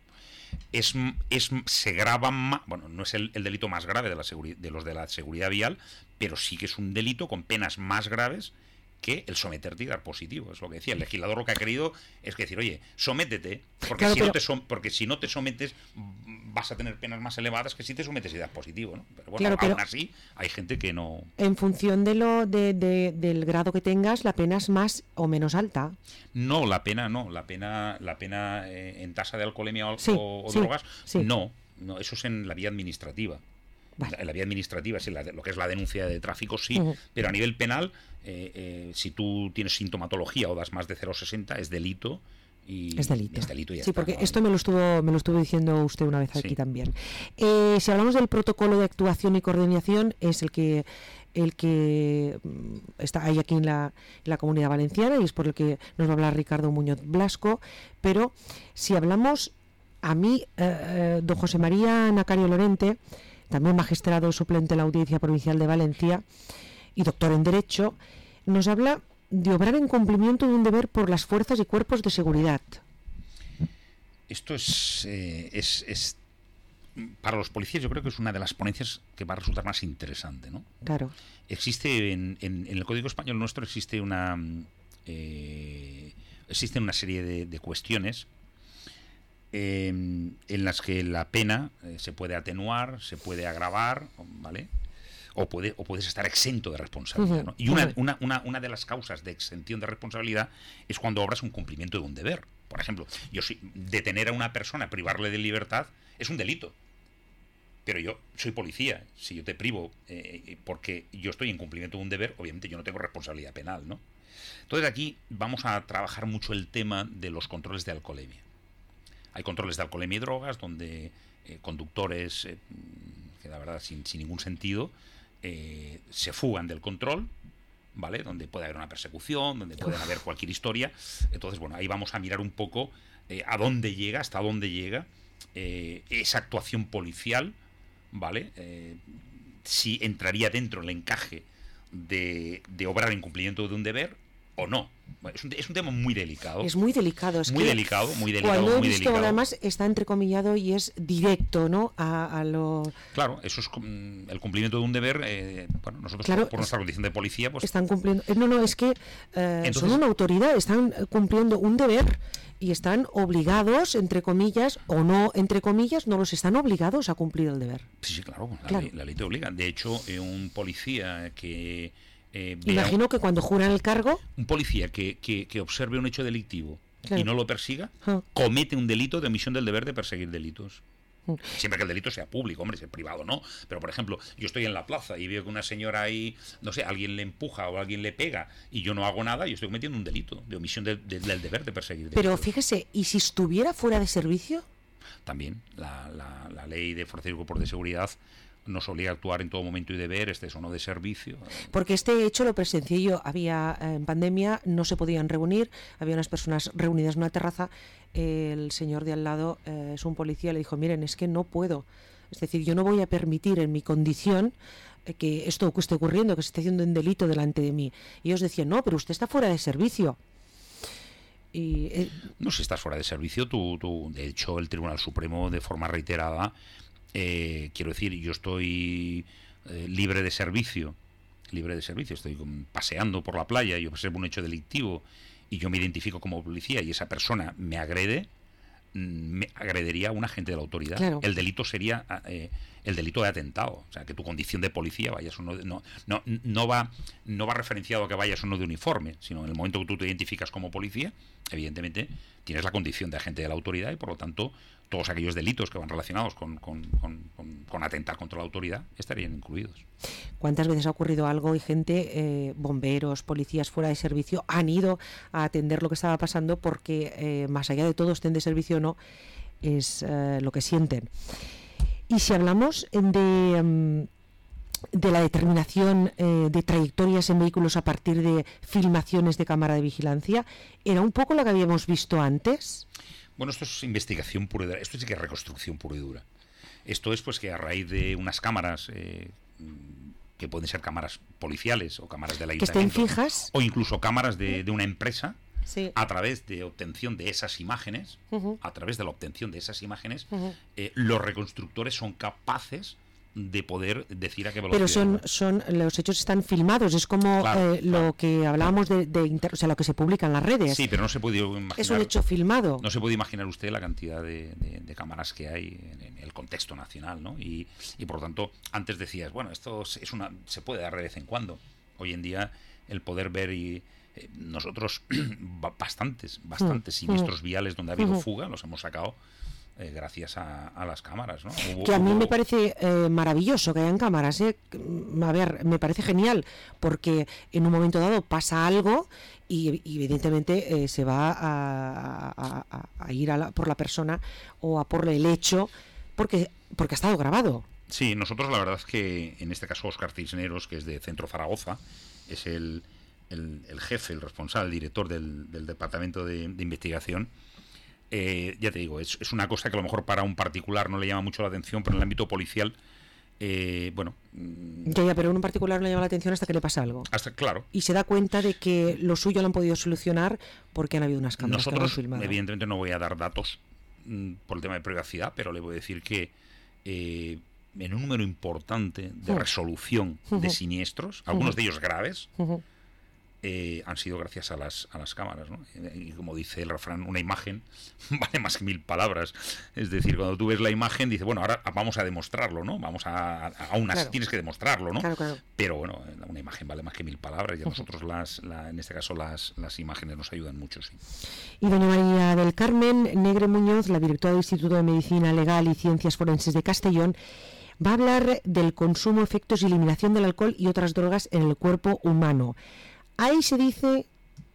Es, es se grava más, bueno, no es el, el delito más grave de, la seguri, de los de la seguridad vial, pero sí que es un delito con penas más graves que el someterte y dar positivo. Es lo que decía. El legislador lo que ha querido es que decir, oye, sométete, porque, claro, si, pero... no te som porque si no te sometes vas a tener penas más elevadas que si te sometes y das positivo, ¿no? Pero bueno, claro, pero aún así hay gente que no... En función de lo de, de, del grado que tengas, la pena es más o menos alta. No, la pena no. La pena, la pena eh, en tasa de alcoholemia o, sí, o sí, drogas, sí. no, no. Eso es en la vía administrativa. Vale. En la vía administrativa, sí, la, lo que es la denuncia de tráfico, sí, uh-huh. pero a nivel penal, eh, eh, si tú tienes sintomatología o das más de cero coma sesenta, es delito. Y es delito. Es delito y ya sí, está, porque ¿no? esto me lo estuvo me lo estuvo diciendo usted una vez aquí sí. también. Eh, si hablamos del protocolo de actuación y coordinación, es el que el que está ahí aquí en la, en la Comunidad Valenciana y es por el que nos va a hablar Ricardo Muñoz Blasco. Pero si hablamos, a mí, eh, eh, don José María Nacario Lorente, también magistrado suplente en la Audiencia Provincial de Valencia y doctor en Derecho, nos habla de obrar en cumplimiento de un deber por las fuerzas y cuerpos de seguridad. Esto es, eh, es, es para los policías yo creo que es una de las ponencias que va a resultar más interesante, ¿no? Claro. Existe en, en, en el Código Español nuestro existe una eh, existe una serie de, de cuestiones eh, en las que la pena eh, se puede atenuar, se puede agravar, ¿vale? O, puede, o puedes estar exento de responsabilidad, ¿no? Y una, una, una, una de las causas de exención de responsabilidad es cuando obras un cumplimiento de un deber. Por ejemplo, yo soy, detener a una persona, privarle de libertad, es un delito. Pero yo soy policía. Si yo te privo eh, porque yo estoy en cumplimiento de un deber, obviamente yo no tengo responsabilidad penal, ¿no? Entonces aquí vamos a trabajar mucho el tema de los controles de alcoholemia. Hay controles de alcoholemia y drogas donde eh, conductores eh, que la verdad sin, sin ningún sentido eh, se fugan del control, ¿vale? Donde puede haber una persecución, donde puede haber cualquier historia. Entonces, bueno, ahí vamos a mirar un poco eh, a dónde llega, hasta dónde llega eh, esa actuación policial, ¿vale? Eh, si entraría dentro el encaje de, de obrar en cumplimiento de un deber o no. Bueno, es, un, es un tema muy delicado. Es muy delicado. Es muy que delicado, muy delicado, cuando he muy visto, delicado. además está entrecomillado y es directo, ¿no? A, a lo... Claro, eso es mm, el cumplimiento de un deber. Eh, bueno, nosotros Claro, por, por nuestra condición de policía, pues están cumpliendo. eh, No, no, es que eh, Entonces- son una autoridad, están eh, cumpliendo un deber y están obligados, entre comillas, o no, entre comillas, no los están obligados a cumplir el deber. sí, sí, claro, la, Claro. Ley, la ley te obliga. De hecho, eh, un policía que eh, vea- Imagino que cuando juran el cargo, un policía que, que, que observe un hecho delictivo Claro. y no lo persiga, Ah. comete un delito de omisión del deber de perseguir delitos. Mm. Siempre que el delito sea público, hombre, si es privado no. Pero, por ejemplo, yo estoy en la plaza y veo que una señora ahí, no sé, alguien le empuja o alguien le pega y yo no hago nada, yo estoy cometiendo un delito de omisión de- de- del deber de perseguir delitos. pero fíjese, ¿y si estuviera fuera de servicio? También la, la, la ley de fuerzas y cuerpos de seguridad nos obliga a actuar en todo momento y deber, estés o no de servicio. Porque este hecho lo presencié yo. Había eh, en pandemia, no se podían reunir, había unas personas reunidas en una terraza. eh, el señor de al lado eh, es un policía, le dijo, miren, es que no puedo. Es decir, yo no voy a permitir en mi condición eh, que esto esté ocurriendo, que se esté haciendo un delito delante de mí. Y ellos decían, no, pero usted está fuera de servicio. Y eh, No, si estás fuera de servicio, tú, tú de hecho, el Tribunal Supremo, de forma reiterada, eh, quiero decir, yo estoy eh, libre de servicio, libre de servicio, estoy con- paseando por la playa, yo observo un hecho delictivo y yo me identifico como policía y esa persona me agrede, mm, me agredería a un agente de la autoridad. Claro. El delito sería eh, el delito de atentado, o sea, que tu condición de policía vayas o no, no, no, no va, no va referenciado a que vayas o no de uniforme, sino en el momento que tú te identificas como policía, evidentemente tienes la condición de agente de la autoridad y por lo tanto todos aquellos delitos que van relacionados con, con, con, con, con atentar contra la autoridad estarían incluidos. ¿cuántas veces ha ocurrido algo y gente, eh, bomberos, policías fuera de servicio, han ido a atender lo que estaba pasando porque, eh, más allá de todo, estén de servicio o no, es eh, lo que sienten? Y si hablamos de, mm, de la determinación eh, de trayectorias en vehículos a partir de filmaciones de cámara de vigilancia, ¿era un poco lo que habíamos visto antes? Bueno, esto es investigación pura y dura, esto sí que es reconstrucción pura y dura. Esto es pues que a raíz de unas cámaras, eh, que pueden ser cámaras policiales o cámaras del Que estén ayuntamiento, fijas. o incluso cámaras de, de una empresa, Sí. a través de obtención de esas imágenes, Ujú. a través de la obtención de esas imágenes, Ujú. eh, los reconstructores son capaces de poder decir a qué velocidad. Pero son, son los hechos están filmados, es como Claro, eh, lo claro. que hablábamos de, de inter- o sea, lo que se publica en las redes. Sí, pero no se puede imaginar. Es un hecho filmado. No se puede imaginar usted la cantidad de, de- de cámaras que hay en, en el contexto nacional, ¿no? Y, y por lo tanto, antes decías, bueno, esto es una, se puede dar de vez en cuando. Hoy en día, el poder ver y eh, nosotros ba- bastantes, bastantes Mm, siniestros mm. viales donde ha habido Ujú. fuga, los hemos sacado eh, gracias a, a las cámaras, ¿no? Hubo- Que a mí hubo- me parece eh, maravilloso que hayan cámaras, ¿eh? Mm, A ver, me parece genial, porque en un momento dado pasa algo y, y evidentemente eh, se va a, a- a- a ir a la- por la persona o a por el hecho, porque, porque ha estado grabado. Sí, nosotros la verdad es que en este caso Óscar Cisneros, que es de Centro Zaragoza, es el, el, el jefe, el responsable, el director del, del departamento de, de investigación. Eh, ya te digo, es, es una cosa que a lo mejor para un particular no le llama mucho la atención, pero en el ámbito policial, eh, bueno, mm, Ya, ya, pero en un particular no le llama la atención hasta que le pasa algo. hasta claro. Y se da cuenta de que lo suyo lo han podido solucionar porque han habido unas cámaras que lo han Nosotros, filmado. evidentemente, no voy a dar datos mm, por el tema de privacidad, pero le voy a decir que eh, en un número importante de Ujú. resolución de Ujú. siniestros, algunos Ujú. de ellos graves, Ujú. eh, han sido gracias a las, a las cámaras, ¿no? Y como dice el refrán, una imagen vale más que mil palabras. Es decir, cuando tú ves la imagen, dices, bueno, ahora vamos a demostrarlo, ¿no? Vamos a, a aún así Claro. tienes que demostrarlo, ¿no? Claro, claro. Pero bueno, una imagen vale más que mil palabras y a nosotros las, la, en este caso las, las imágenes nos ayudan mucho, sí. Y doña María del Carmen Negre Muñoz, la directora del Instituto de Medicina Legal y Ciencias Forenses de Castellón, va a hablar del consumo, efectos y eliminación del alcohol y otras drogas en el cuerpo humano. Ahí se dice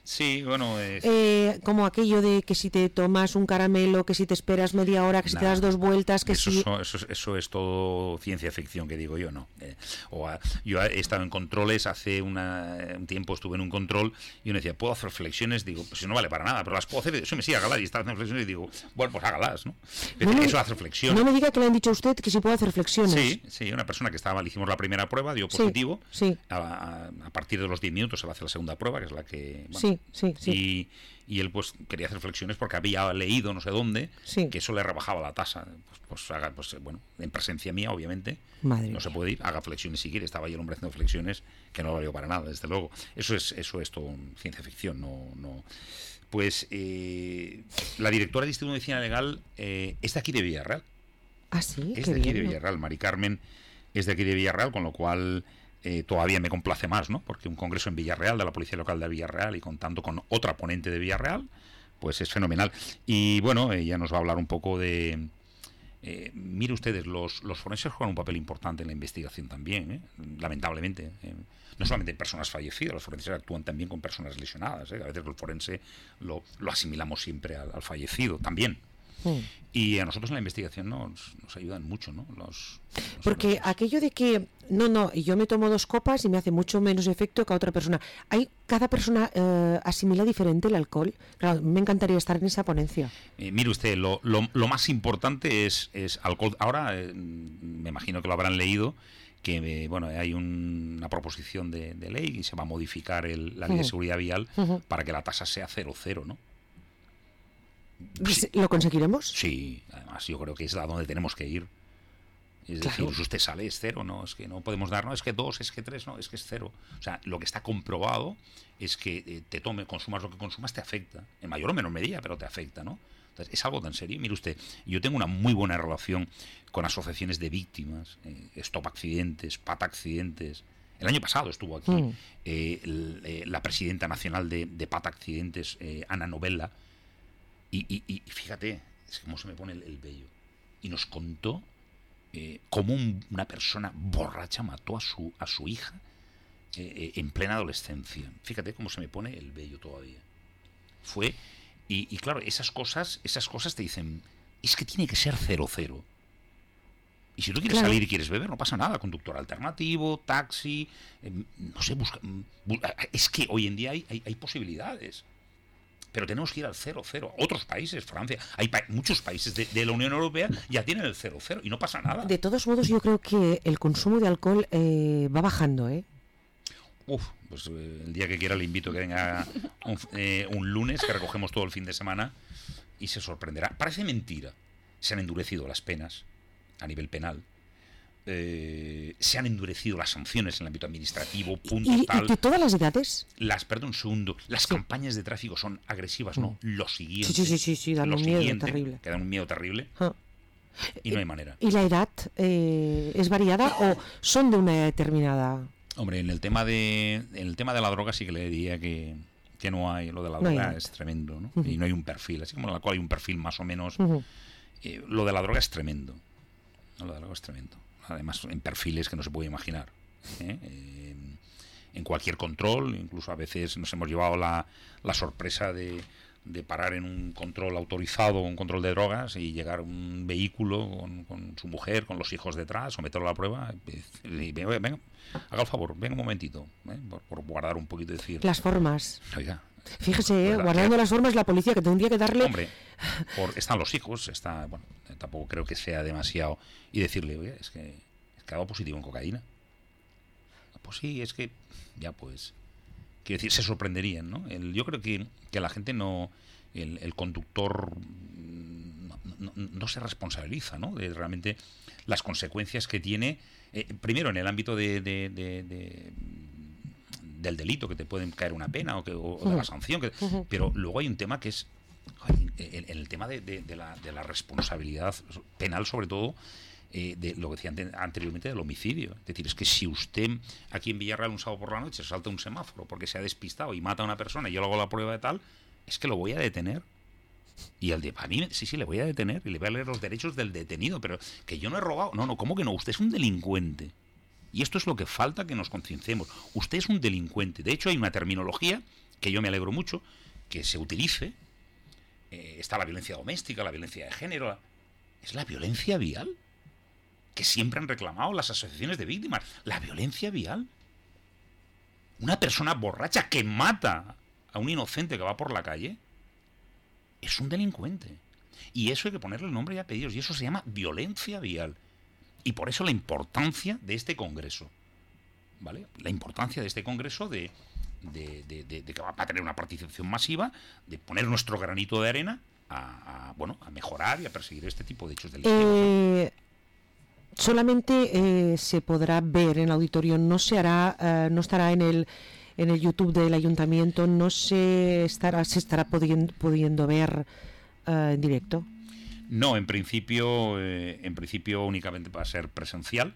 Sí, bueno... Eh... Eh, como aquello de que si te tomas un caramelo, que si te esperas media hora, que si Nada. te das dos vueltas, que eso, si... Eso, eso, eso es todo ciencia ficción, que digo yo, ¿no? Eh, o a, yo he estado en controles, hace una, un tiempo estuve en un control y uno decía, ¿puedo hacer flexiones? Digo, pues no vale para nada, pero las puedo hacer, eso me sigue, hágalas, y estaba haciendo flexiones y digo, bueno, pues hágalas, ¿no? No me, eso hacer flexiones. No me diga que le han dicho a usted que si puede hacer flexiones. Sí, sí, una persona que estaba, le hicimos la primera prueba, dio positivo, sí, sí. A, a, a partir de los diez minutos se va a hacer la segunda prueba, que es la que... Bueno, sí, sí, sí. Y, y él pues quería hacer flexiones porque había leído no sé dónde sí. que eso le rebajaba la tasa. Pues, pues haga, pues bueno, en presencia mía, obviamente. Madre no mía. Se puede ir, haga flexiones si quiere. Estaba ahí el hombre haciendo flexiones que no valió para nada, desde luego. Eso es, eso es todo ciencia ficción, no, no. Pues eh, la directora del Instituto de Medicina Legal eh, es de aquí de Villarreal. Ah, sí, es qué de aquí bien, de ¿no? Villarreal. Mari Carmen es de aquí de Villarreal, con lo cual eh, todavía me complace más, ¿no? Porque un congreso en Villarreal, de la Policía Local de Villarreal, y contando con otra ponente de Villarreal, pues es fenomenal. Y bueno, ella nos va a hablar un poco de... Eh, mire ustedes, los, los forenses juegan un papel importante en la investigación también, ¿eh? Lamentablemente. Eh, no solamente en personas fallecidas, los forenses actúan también con personas lesionadas, ¿eh? A veces el forense lo, lo asimilamos siempre al, al fallecido también. Sí. Y a nosotros en la investigación nos, nos ayudan mucho, ¿no? Los, los Porque forenses. Aquello de que, no, no, yo me tomo dos copas y me hace mucho menos efecto que a otra persona. Hay Cada persona eh, asimila diferente el alcohol. Claro, me encantaría estar en esa ponencia. Eh, mire usted, lo, lo, lo más importante es, es alcohol. Ahora, eh, me imagino que lo habrán leído, que eh, bueno, hay un, una proposición de, de ley y se va a modificar el, la ley uh-huh. de seguridad vial uh-huh. para que la tasa sea cero cero, ¿no? Sí. ¿Lo conseguiremos? Sí, además yo creo que es a donde tenemos que ir. Es claro. decir, si usted sale, es cero, no, es que no podemos dar, no, es que dos, es que tres, no, es que es cero. O sea, lo que está comprobado es que eh, te tome, consumas lo que consumas, te afecta. En mayor o menor medida, pero te afecta, ¿no? Entonces, es algo tan serio. Mire usted, yo tengo una muy buena relación con asociaciones de víctimas, eh, Stop Accidentes, P A T Accidentes. El año pasado estuvo aquí mm. eh, el, eh, la presidenta nacional de, de P A T Accidentes, eh, Ana Novella. Y, y, y fíjate, es como se me pone el, el vello. Y nos contó eh, cómo un, una persona borracha mató a su, a su hija eh, eh, en plena adolescencia. Fíjate cómo se me pone el vello todavía. Fue, y, y claro, esas cosas, esas cosas te dicen, es que tiene que ser cero cero. Y si tú quieres claro. salir y quieres beber, no pasa nada. Conductor alternativo, taxi, eh, no sé, busca, busca. Es que hoy en día hay, hay, hay posibilidades. Pero tenemos que ir al cero cero. Otros países, Francia, hay pa- muchos países de, de la Unión Europea ya tienen el cero cero y no pasa nada. De todos modos, yo creo que el consumo de alcohol eh, va bajando, ¿eh? Uf, pues eh, el día que quiera le invito a que venga un, eh, un lunes, que recogemos todo el fin de semana, y se sorprenderá. Parece mentira. Se han endurecido las penas a nivel penal. Eh, se han endurecido las sanciones en el ámbito administrativo, punto ¿Y, tal. ¿Y de todas las edades? Las, perdón un segundo, las sí. campañas de tráfico son agresivas, ¿no? Lo siguiente. Sí, sí, sí, sí, dan un miedo siguiente, terrible. Que dan un miedo terrible. Ah. Y no hay manera. ¿Y la edad eh, es variada o son de una edad determinada? Hombre, en el tema de en el tema de la droga sí que le diría que, que no hay. Lo de la no droga es tremendo, ¿no? Uh-huh. Y no hay un perfil. Así como en la cual hay un perfil más o menos. Uh-huh. Eh, lo de la droga es tremendo. Lo de la droga es tremendo. Además en perfiles que no se puede imaginar, ¿eh? Eh, en cualquier control, incluso a veces nos hemos llevado la, la sorpresa de, de parar en un control autorizado, un control de drogas, y llegar un vehículo con, con su mujer, con los hijos detrás, someterlo a la prueba y, y venga, venga, haga el favor, venga un momentito, ¿eh? por, por guardar un poquito de decir. Las formas. Oiga, fíjese, eh, guardando que, las formas, la policía que tendría que darle... Hombre, por, están los hijos, está, bueno, tampoco creo que sea demasiado, y decirle, oye, es que, es que ha dado positivo en cocaína. Pues sí, es que, ya pues, quiero decir, se sorprenderían, ¿no? El, yo creo que, que la gente no, el, el conductor no, no, no se responsabiliza, ¿no? De realmente las consecuencias que tiene, eh, primero en el ámbito de, de, de, de del delito, que te pueden caer una pena o, que, o, o de la sanción, que, pero luego hay un tema que es en el tema de, de, de, la, de la responsabilidad penal, sobre todo eh, de lo que decía anteriormente del homicidio. Es decir, es que si usted aquí en Villarreal un sábado por la noche salta un semáforo porque se ha despistado y mata a una persona y yo le hago la prueba de tal, es que lo voy a detener. Y el de a mí, sí, sí, le voy a detener y le voy a leer los derechos del detenido, pero que yo no he robado. No, no, ¿cómo que no? Usted es un delincuente. Y esto es lo que falta que nos concienciemos. Usted es un delincuente. De hecho, hay una terminología que yo me alegro mucho que se utilice. Eh, está la violencia doméstica, la violencia de género. Es la violencia vial, que siempre han reclamado las asociaciones de víctimas. La violencia vial. Una persona borracha que mata a un inocente que va por la calle es un delincuente. Y eso hay que ponerle nombre y apellidos. Y eso se llama violencia vial. Y por eso la importancia de este congreso. ¿Vale? La importancia de este congreso de, de, de, de, de que va a tener una participación masiva, de poner nuestro granito de arena a, a, bueno, a mejorar y a perseguir este tipo de hechos delictivos. Eh, solamente eh, se podrá ver en el auditorio, no se hará, uh, no estará en el en el YouTube del ayuntamiento, no se estará se estará pudiendo, pudiendo ver uh, en directo. No, en principio, eh, en principio únicamente va a ser presencial.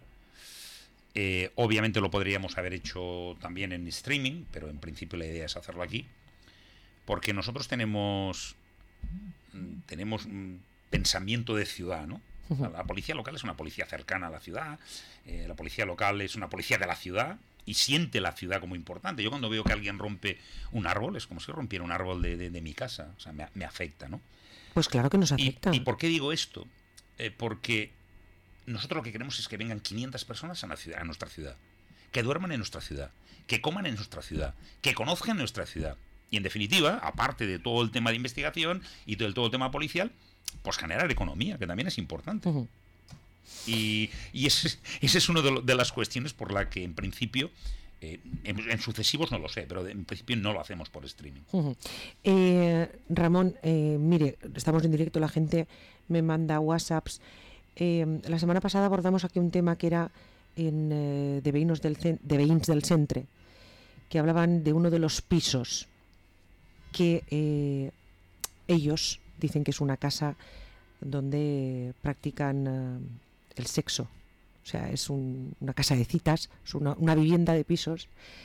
Eh, obviamente lo podríamos haber hecho también en streaming, pero en principio la idea es hacerlo aquí, porque nosotros tenemos tenemos un pensamiento de ciudad, ¿no? O sea, la policía local es una policía cercana a la ciudad, eh, la policía local es una policía de la ciudad y siente la ciudad como importante. Yo cuando veo que alguien rompe un árbol, es como si rompiera un árbol de, de, de mi casa, o sea, me, me afecta, ¿no? Pues claro que nos afecta. ¿Y, ¿y por qué digo esto? Eh, porque nosotros lo que queremos es que vengan quinientas personas a, la ciudad, a nuestra ciudad, que duerman en nuestra ciudad, que coman en nuestra ciudad, que conozcan nuestra ciudad. Y en definitiva, aparte de todo el tema de investigación y todo el, todo el tema policial, pues generar economía, que también es importante. Uh-huh. Y, y ese, ese es una de, lo, de las cuestiones por la que en principio, eh, en, en sucesivos no lo sé, pero en principio no lo hacemos por streaming. Uh-huh. eh, Ramón, eh, mire, estamos en directo, la gente me manda WhatsApps. Eh, la semana pasada abordamos aquí un tema que era en, eh, de, veïnos del, de veïns del centre, que hablaban de uno de los pisos que eh, ellos dicen que es una casa donde practican uh, el sexo. O sea, es un, una casa de citas, es una, una vivienda de pisos,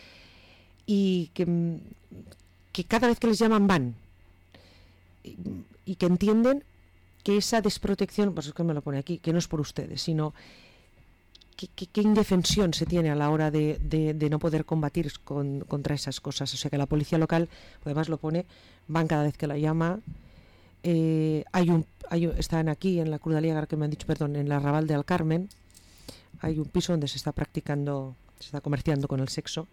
y que, que cada vez que les llaman van, y, y que entienden que esa desprotección, pues es que me lo pone aquí, que no es por ustedes, sino que, que, que indefensión se tiene a la hora de, de, de no poder combatir con, contra esas cosas. O sea, que la policía local, además lo pone, van cada vez que la llama. Eh, hay un, hay, están aquí en la Cruz de Aliaga, que me han dicho, perdón, en la Raval del Carmen, hay un piso donde se está practicando, se está comerciando con el sexo,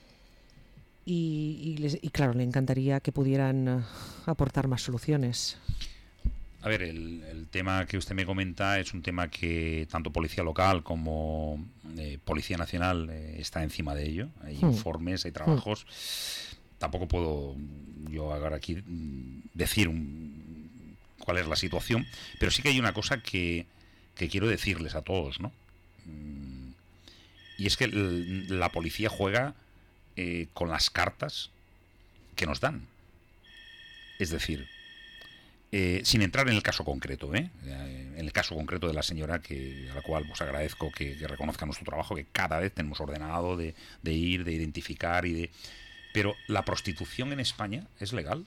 y, y, les, y claro, le encantaría que pudieran uh, aportar más soluciones. A ver, el, el tema que usted me comenta es un tema que tanto Policía Local como eh, Policía Nacional eh, está encima de ello. Hay mm. informes, hay trabajos. Mm. Tampoco puedo yo ahora aquí decir un, cuál es la situación, pero sí que hay una cosa que, que quiero decirles a todos, ¿no? Y es que el, la policía juega eh, con las cartas que nos dan. Es decir, Eh, sin entrar en el caso concreto, ¿eh? en el caso concreto de la señora, que a la cual pues agradezco que, que reconozca nuestro trabajo, que cada vez tenemos ordenado de, de ir, de identificar y de... Pero la prostitución en España es legal.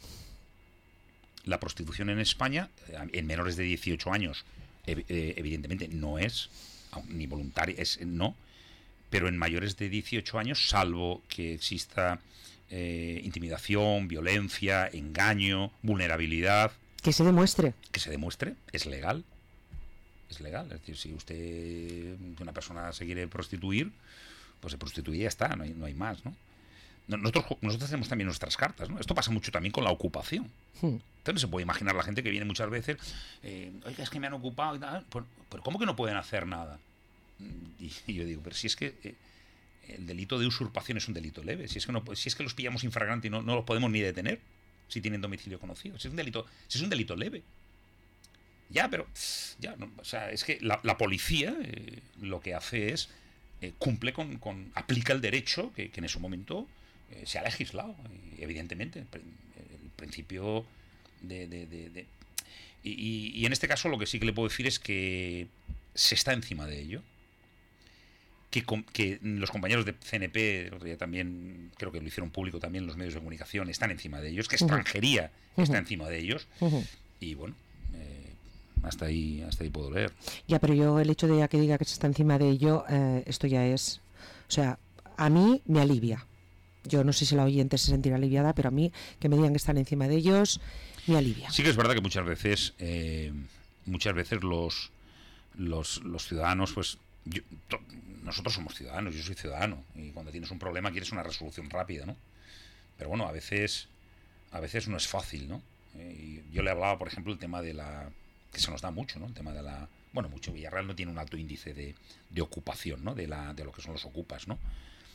La prostitución en España, en menores de dieciocho años, ev eh, evidentemente no es, ni voluntaria, es no, pero en mayores de dieciocho años, salvo que exista... Eh, intimidación, violencia, engaño, vulnerabilidad. Que se demuestre. Que se demuestre, es legal. Es legal. Es decir, si usted, una persona se quiere prostituir, pues se prostituye y ya está, no hay, no hay más, ¿no? Nosotros, nosotros tenemos también nuestras cartas, ¿no? Esto pasa mucho también con la ocupación. Hmm. Entonces no se puede imaginar la gente que viene muchas veces, eh, oiga, es que me han ocupado y tal, pero, pero ¿cómo que no pueden hacer nada? Y, y yo digo, pero si es que... Eh, el delito de usurpación es un delito leve. Si es que, no, si es que los pillamos infraganti y no, no los podemos ni detener si tienen domicilio conocido. Si es un delito, si es un delito leve. Ya, pero... ya no, o sea, es que la, la policía eh, lo que hace es... Eh, cumple con, con... aplica el derecho que, que en ese momento eh, se ha legislado. Y, evidentemente. El, el principio de... de, de, de y, y, y en este caso lo que sí que le puedo decir es que se está encima de ello. Que, que los compañeros de C N P, el otro día también, creo que lo hicieron público también los medios de comunicación, están encima de ellos, que extranjería uh-huh. está encima de ellos, uh-huh. y bueno, eh, hasta ahí hasta ahí puedo leer. Ya, pero yo el hecho de que diga que se está encima de ello, eh, esto ya es, o sea, a mí me alivia, Yo no sé si la oyente se sentirá aliviada, pero a mí que me digan que están encima de ellos me alivia. Sí que es verdad que muchas veces, eh, muchas veces los, los, los ciudadanos, pues yo, to, nosotros somos ciudadanos, yo soy ciudadano, y cuando tienes un problema quieres una resolución rápida, ¿no? Pero bueno, a veces, a veces no es fácil, ¿no? Eh, yo le hablaba, por ejemplo, el tema de la, que se nos da mucho, ¿no? El tema de la, bueno, mucho, Villarreal no tiene un alto índice de, de ocupación, ¿no? De la, de lo que son los ocupas, ¿no?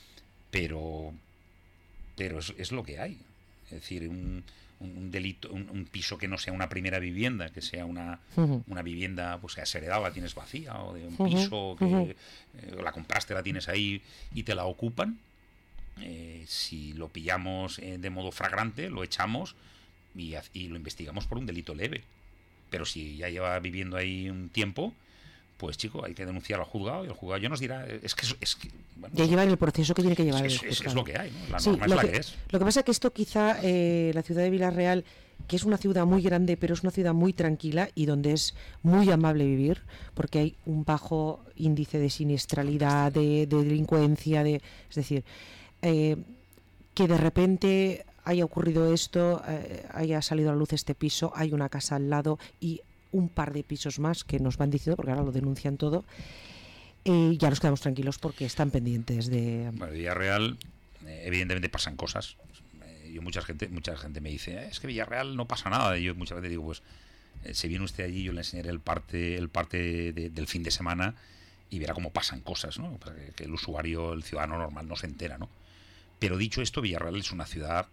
Pero pero es, es lo que hay. Es decir, un, un delito, un, un piso que no sea una primera vivienda, que sea una, uh-huh. una vivienda pues que has heredado, la tienes vacía, o de un uh-huh. piso que uh-huh. eh, la compraste, la tienes ahí y te la ocupan, eh, si lo pillamos eh, de modo flagrante, lo echamos y, y lo investigamos por un delito leve. Pero si ya lleva viviendo ahí un tiempo, pues chico, hay que denunciar al juzgado y el juzgado ya nos dirá, es que... Es que bueno, ya llevar el proceso que tiene que llevar es, el es, es lo que hay, ¿no? La sí, norma es la que, que es. Lo que pasa es que esto quizá, eh, la ciudad de Villarreal, que es una ciudad muy grande, pero es una ciudad muy tranquila y donde es muy amable vivir, porque hay un bajo índice de siniestralidad, de, de delincuencia, de, es decir, eh, que de repente haya ocurrido esto, eh, haya salido a la luz este piso, hay una casa al lado y un par de pisos más que nos van diciendo, porque ahora lo denuncian todo, y eh, ya nos quedamos tranquilos porque están pendientes de... Bueno, Villarreal, eh, evidentemente pasan cosas. Eh, yo mucha gente mucha gente me dice, eh, es que Villarreal no pasa nada. Y yo muchas veces digo, pues, eh, si viene usted allí, yo le enseñaré el parte el parte de, del fin de semana y verá cómo pasan cosas, ¿no? Para que, que el usuario, el ciudadano normal, no se entera, ¿no? Pero dicho esto, Villarreal es una ciudad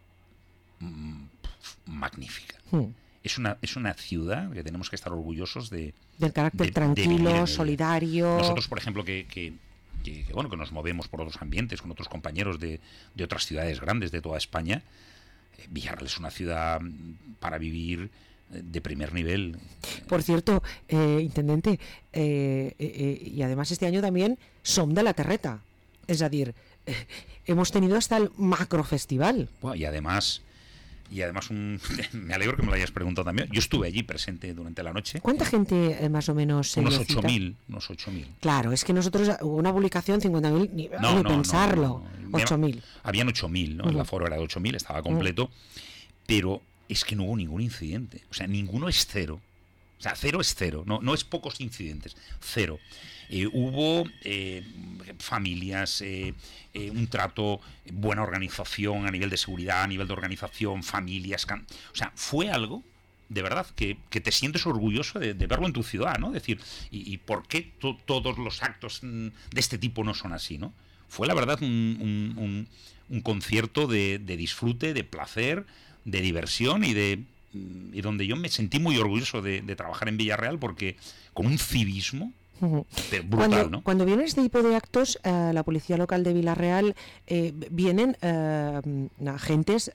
mmm, magnífica. Hmm. Es una, es una ciudad que tenemos que estar orgullosos de... Del carácter de, tranquilo, de solidario... Nosotros, por ejemplo, que, que, que, que, bueno, que nos movemos por otros ambientes, con otros compañeros de, de otras ciudades grandes de toda España, eh, Villarreal es una ciudad para vivir de primer nivel. Por cierto, eh, intendente, eh, eh, y además este año también Som de la Terreta. Es decir, eh, hemos tenido hasta el macrofestival. Bueno, y además... Y además, un, me alegro que me lo hayas preguntado también. Yo estuve allí presente durante la noche. ¿Cuánta gente eh, más o menos se Unos ocho mil, unos ocho mil. Claro, es que nosotros hubo una publicación cincuenta mil, ni, no, ni no, pensarlo, no, no. ocho mil. Habían ocho mil, ¿no? Uh-huh. El aforo era de ocho mil, estaba completo, uh-huh. pero es que no hubo ningún incidente. O sea, ninguno es cero. O sea, cero es cero, no, no es pocos incidentes, cero. Eh, hubo eh, familias, eh, eh, un trato, buena organización a nivel de seguridad, a nivel de organización, familias. Can... O sea, fue algo, de verdad, que, que te sientes orgulloso de, de verlo en tu ciudad, ¿no? Es decir, ¿y, y por qué to, todos los actos de este tipo no son así, ¿no? Fue, la verdad, un, un, un, un concierto de, de disfrute, de placer, de diversión y de... y donde yo me sentí muy orgulloso de, de trabajar en Villarreal porque con un civismo uh-huh. brutal, cuando, ¿no? Cuando vienen este tipo de actos, eh, la policía local de Villarreal, eh, vienen eh, agentes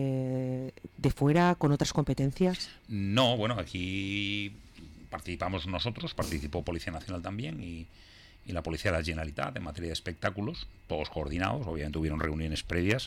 eh, de fuera con otras competencias. No, bueno, aquí participamos nosotros, participó Policía Nacional también y, y la Policía de la Generalitat en materia de espectáculos, todos coordinados, obviamente hubieron reuniones previas.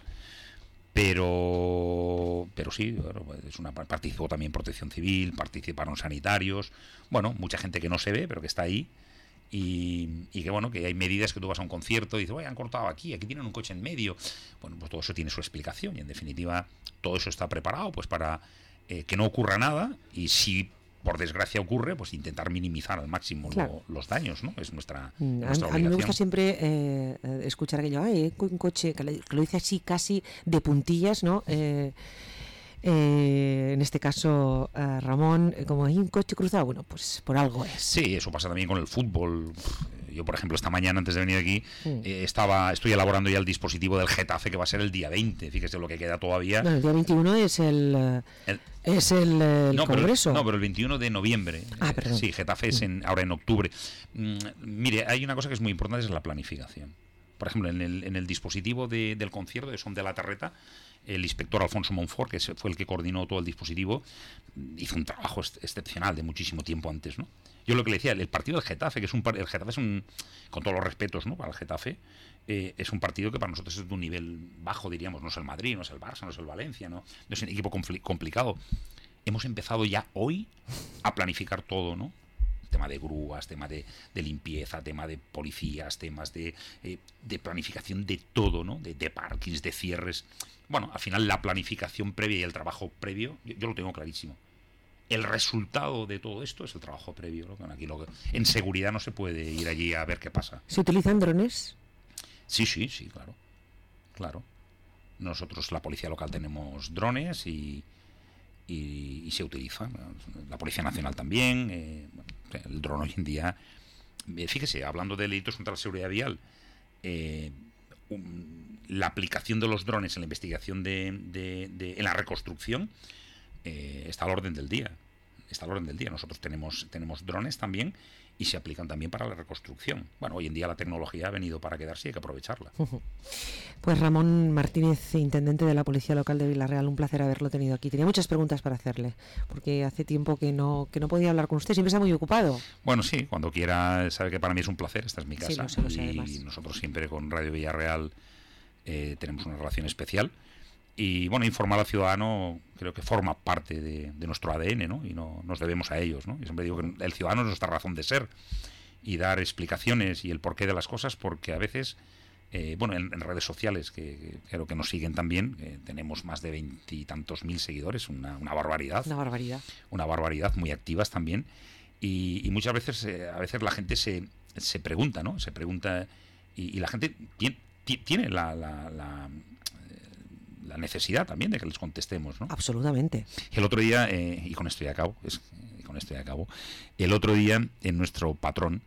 Pero, pero sí, bueno, es una, participó también Protección Civil, participaron sanitarios, bueno, mucha gente que no se ve, pero que está ahí, y, y que bueno, que hay medidas que tú vas a un concierto y dices, oye, han cortado aquí, aquí tienen un coche en medio, bueno, pues todo eso tiene su explicación, y en definitiva todo eso está preparado pues para eh, que no ocurra nada, y si por desgracia ocurre, pues intentar minimizar al máximo claro. lo, los daños, ¿no? Es nuestra, mm, nuestra a, obligación. A mí me gusta siempre eh, escuchar aquello, ay, un coche, que, le, que lo dice así casi de puntillas, ¿no? Eh, eh, en este caso, eh, Ramón, eh, como hay un coche cruzado, bueno, pues por algo es. Sí, eso pasa también con el fútbol. Yo, por ejemplo, esta mañana, antes de venir aquí, mm. eh, estaba estoy elaborando ya el dispositivo del Getafe, que va a ser el día veinte. Fíjese lo que queda todavía. Bueno, el día veintiuno es el... el es el, el no, congreso. Pero el, no, pero el veintiuno de noviembre. Ah, perdón. Sí, Getafe es en, ahora en octubre. Mm, mire, hay una cosa que es muy importante, es la planificación. Por ejemplo, en el, en el dispositivo de, del concierto de Som de la Terreta, el inspector Alfonso Monfort, que fue el que coordinó todo el dispositivo, hizo un trabajo ex- excepcional de muchísimo tiempo antes, ¿no? Yo lo que le decía, el partido del Getafe, que es un el Getafe es un, con todos los respetos, ¿no? Para el Getafe, eh, es un partido que para nosotros es de un nivel bajo, diríamos, no es el Madrid, no es el Barça, no es el Valencia, no, no es un equipo compli- complicado. Hemos empezado ya hoy a planificar todo, ¿no? tema de grúas, tema de, de limpieza, tema de policías, temas de, eh, de planificación de todo, ¿no? De, de parkings, de cierres. Bueno, al final la planificación previa y el trabajo previo, yo, yo lo tengo clarísimo. El resultado de todo esto es el trabajo previo, ¿no? Aquí lo, en seguridad no se puede ir allí a ver qué pasa. ¿Se utilizan drones? Sí, sí, sí, claro. Claro. Nosotros, la policía local, tenemos drones y, y, y se utilizan. La Policía Nacional también. Eh, el dron hoy en día, eh, fíjese, hablando de delitos contra la seguridad vial, eh, un, la aplicación de los drones en la investigación de, de, de en la reconstrucción eh, está al orden del día. Está al orden del día. Nosotros tenemos, tenemos drones también y se aplican también para la reconstrucción. Bueno, hoy en día la tecnología ha venido para quedarse y hay que aprovecharla. Pues Ramón Martínez, intendente de la Policía Local de Vila-real, un placer haberlo tenido aquí. Tenía muchas preguntas para hacerle, porque hace tiempo que no que no podía hablar con usted, siempre está muy ocupado. Bueno, sí, cuando quiera, sabe que para mí es un placer, esta es mi casa. Sí, lo sé, lo sé, y además. Nosotros siempre con Radio Villarreal eh, tenemos una relación especial. Y bueno, informar al ciudadano creo que forma parte de, de nuestro A D N, ¿no? Y no nos debemos a ellos, ¿no? Yo siempre digo que el ciudadano es nuestra razón de ser y dar explicaciones y el porqué de las cosas, porque a veces, eh, bueno, en, en redes sociales, que, que creo que nos siguen también, eh, tenemos más de veintitantos mil seguidores, una, una barbaridad. Una barbaridad. Una barbaridad, muy activas también. Y, y muchas veces, eh, a veces la gente se, se pregunta, ¿no? Se pregunta y, y la gente tiene, tiene la... la, la la necesidad también de que les contestemos, ¿no? Absolutamente. El otro día, eh, y con esto ya acabo, es, eh, con esto ya acabo, el otro día en nuestro patrón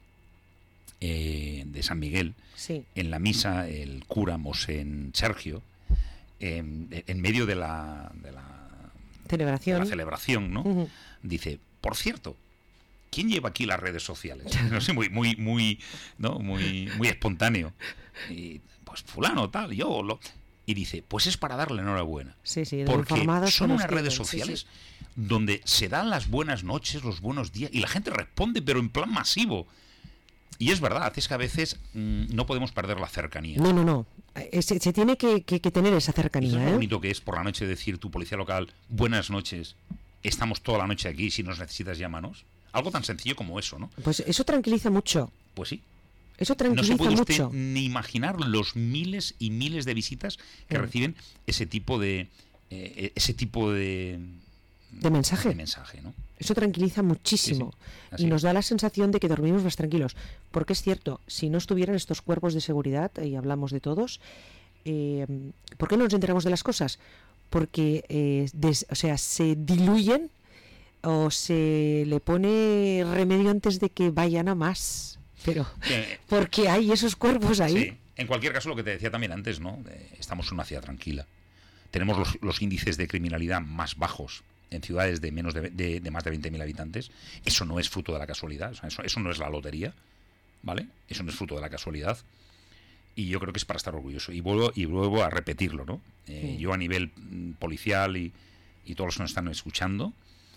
eh, de San Miguel, sí. En la misa, el cura Mosén Sergio, eh, en medio de la, de la celebración, de la celebración, ¿no? Uh-huh. Dice, por cierto, ¿quién lleva aquí las redes sociales? No sé, muy, muy, muy, ¿no? Muy, muy espontáneo. Y, pues fulano, tal, yo lo... Y dice, pues es para darle enhorabuena. Sí, sí, porque son unas tienen, redes sociales sí, sí. donde se dan las buenas noches, los buenos días, y la gente responde, pero en plan masivo. Y es verdad, es que a veces mmm, no podemos perder la cercanía. No, no, no. Se, se tiene que, que, que tener esa cercanía. Es ¿eh? lo bonito que es por la noche decir tu policía local, buenas noches, estamos toda la noche aquí, si nos necesitas llámanos. Algo tan sencillo como eso, ¿no? Pues eso tranquiliza mucho. Pues sí. Eso tranquiliza no se puede usted mucho. ni imaginar los miles y miles de visitas que mm. reciben ese tipo de eh, ese tipo de de mensaje. De mensaje, ¿no? Eso tranquiliza muchísimo sí, sí. y nos da la sensación de que dormimos más tranquilos, porque es cierto, si no estuvieran estos cuerpos de seguridad, y hablamos de todos, eh, ¿por qué no nos enteramos de las cosas? Porque eh, des, o sea, se diluyen o se le pone remedio antes de que vayan a más. Pero, eh, porque hay esos cuerpos ahí. Sí. En cualquier caso, lo que te decía también antes, ¿no? Eh, estamos en una ciudad tranquila. Tenemos los, los índices de criminalidad más bajos en ciudades de menos de, de, de más de veinte mil habitantes. Eso no es fruto de la casualidad. O sea, eso, eso no es la lotería, ¿vale? Eso no es fruto de la casualidad. Y yo creo que es para estar orgulloso. Y vuelvo, y vuelvo a repetirlo, ¿no? Eh, sí. Yo a nivel mm, policial y, y todos los que nos están escuchando,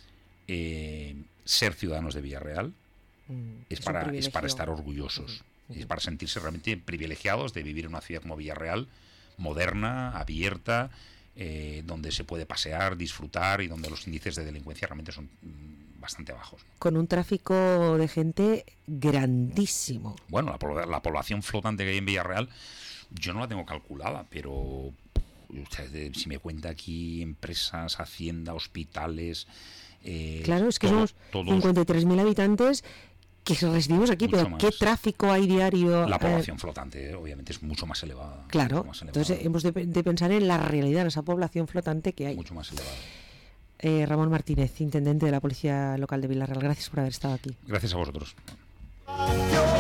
eh, ser ciudadanos de Villarreal Es, es, para, es para estar orgullosos, uh-huh. es para sentirse realmente privilegiados de vivir en una ciudad como Villarreal, moderna, abierta, eh, donde se puede pasear, disfrutar y donde los índices de delincuencia realmente son mm, bastante bajos. Con un tráfico de gente grandísimo. Bueno, la, la población flotante que hay en Villarreal, yo no la tengo calculada, pero usted, si me cuenta aquí empresas, hacienda, hospitales... Eh, claro, es que todo, somos todos, cincuenta y tres mil habitantes que residimos aquí, pero más. ¿Qué tráfico hay diario? La población eh, flotante, obviamente, es mucho más elevada. Claro, más elevada. Entonces hemos de, de pensar en la realidad de esa población flotante que hay. Mucho más elevada. Eh, Ramón Martínez, intendente de la Policía Local de Vila-real, gracias por haber estado aquí. Gracias a vosotros.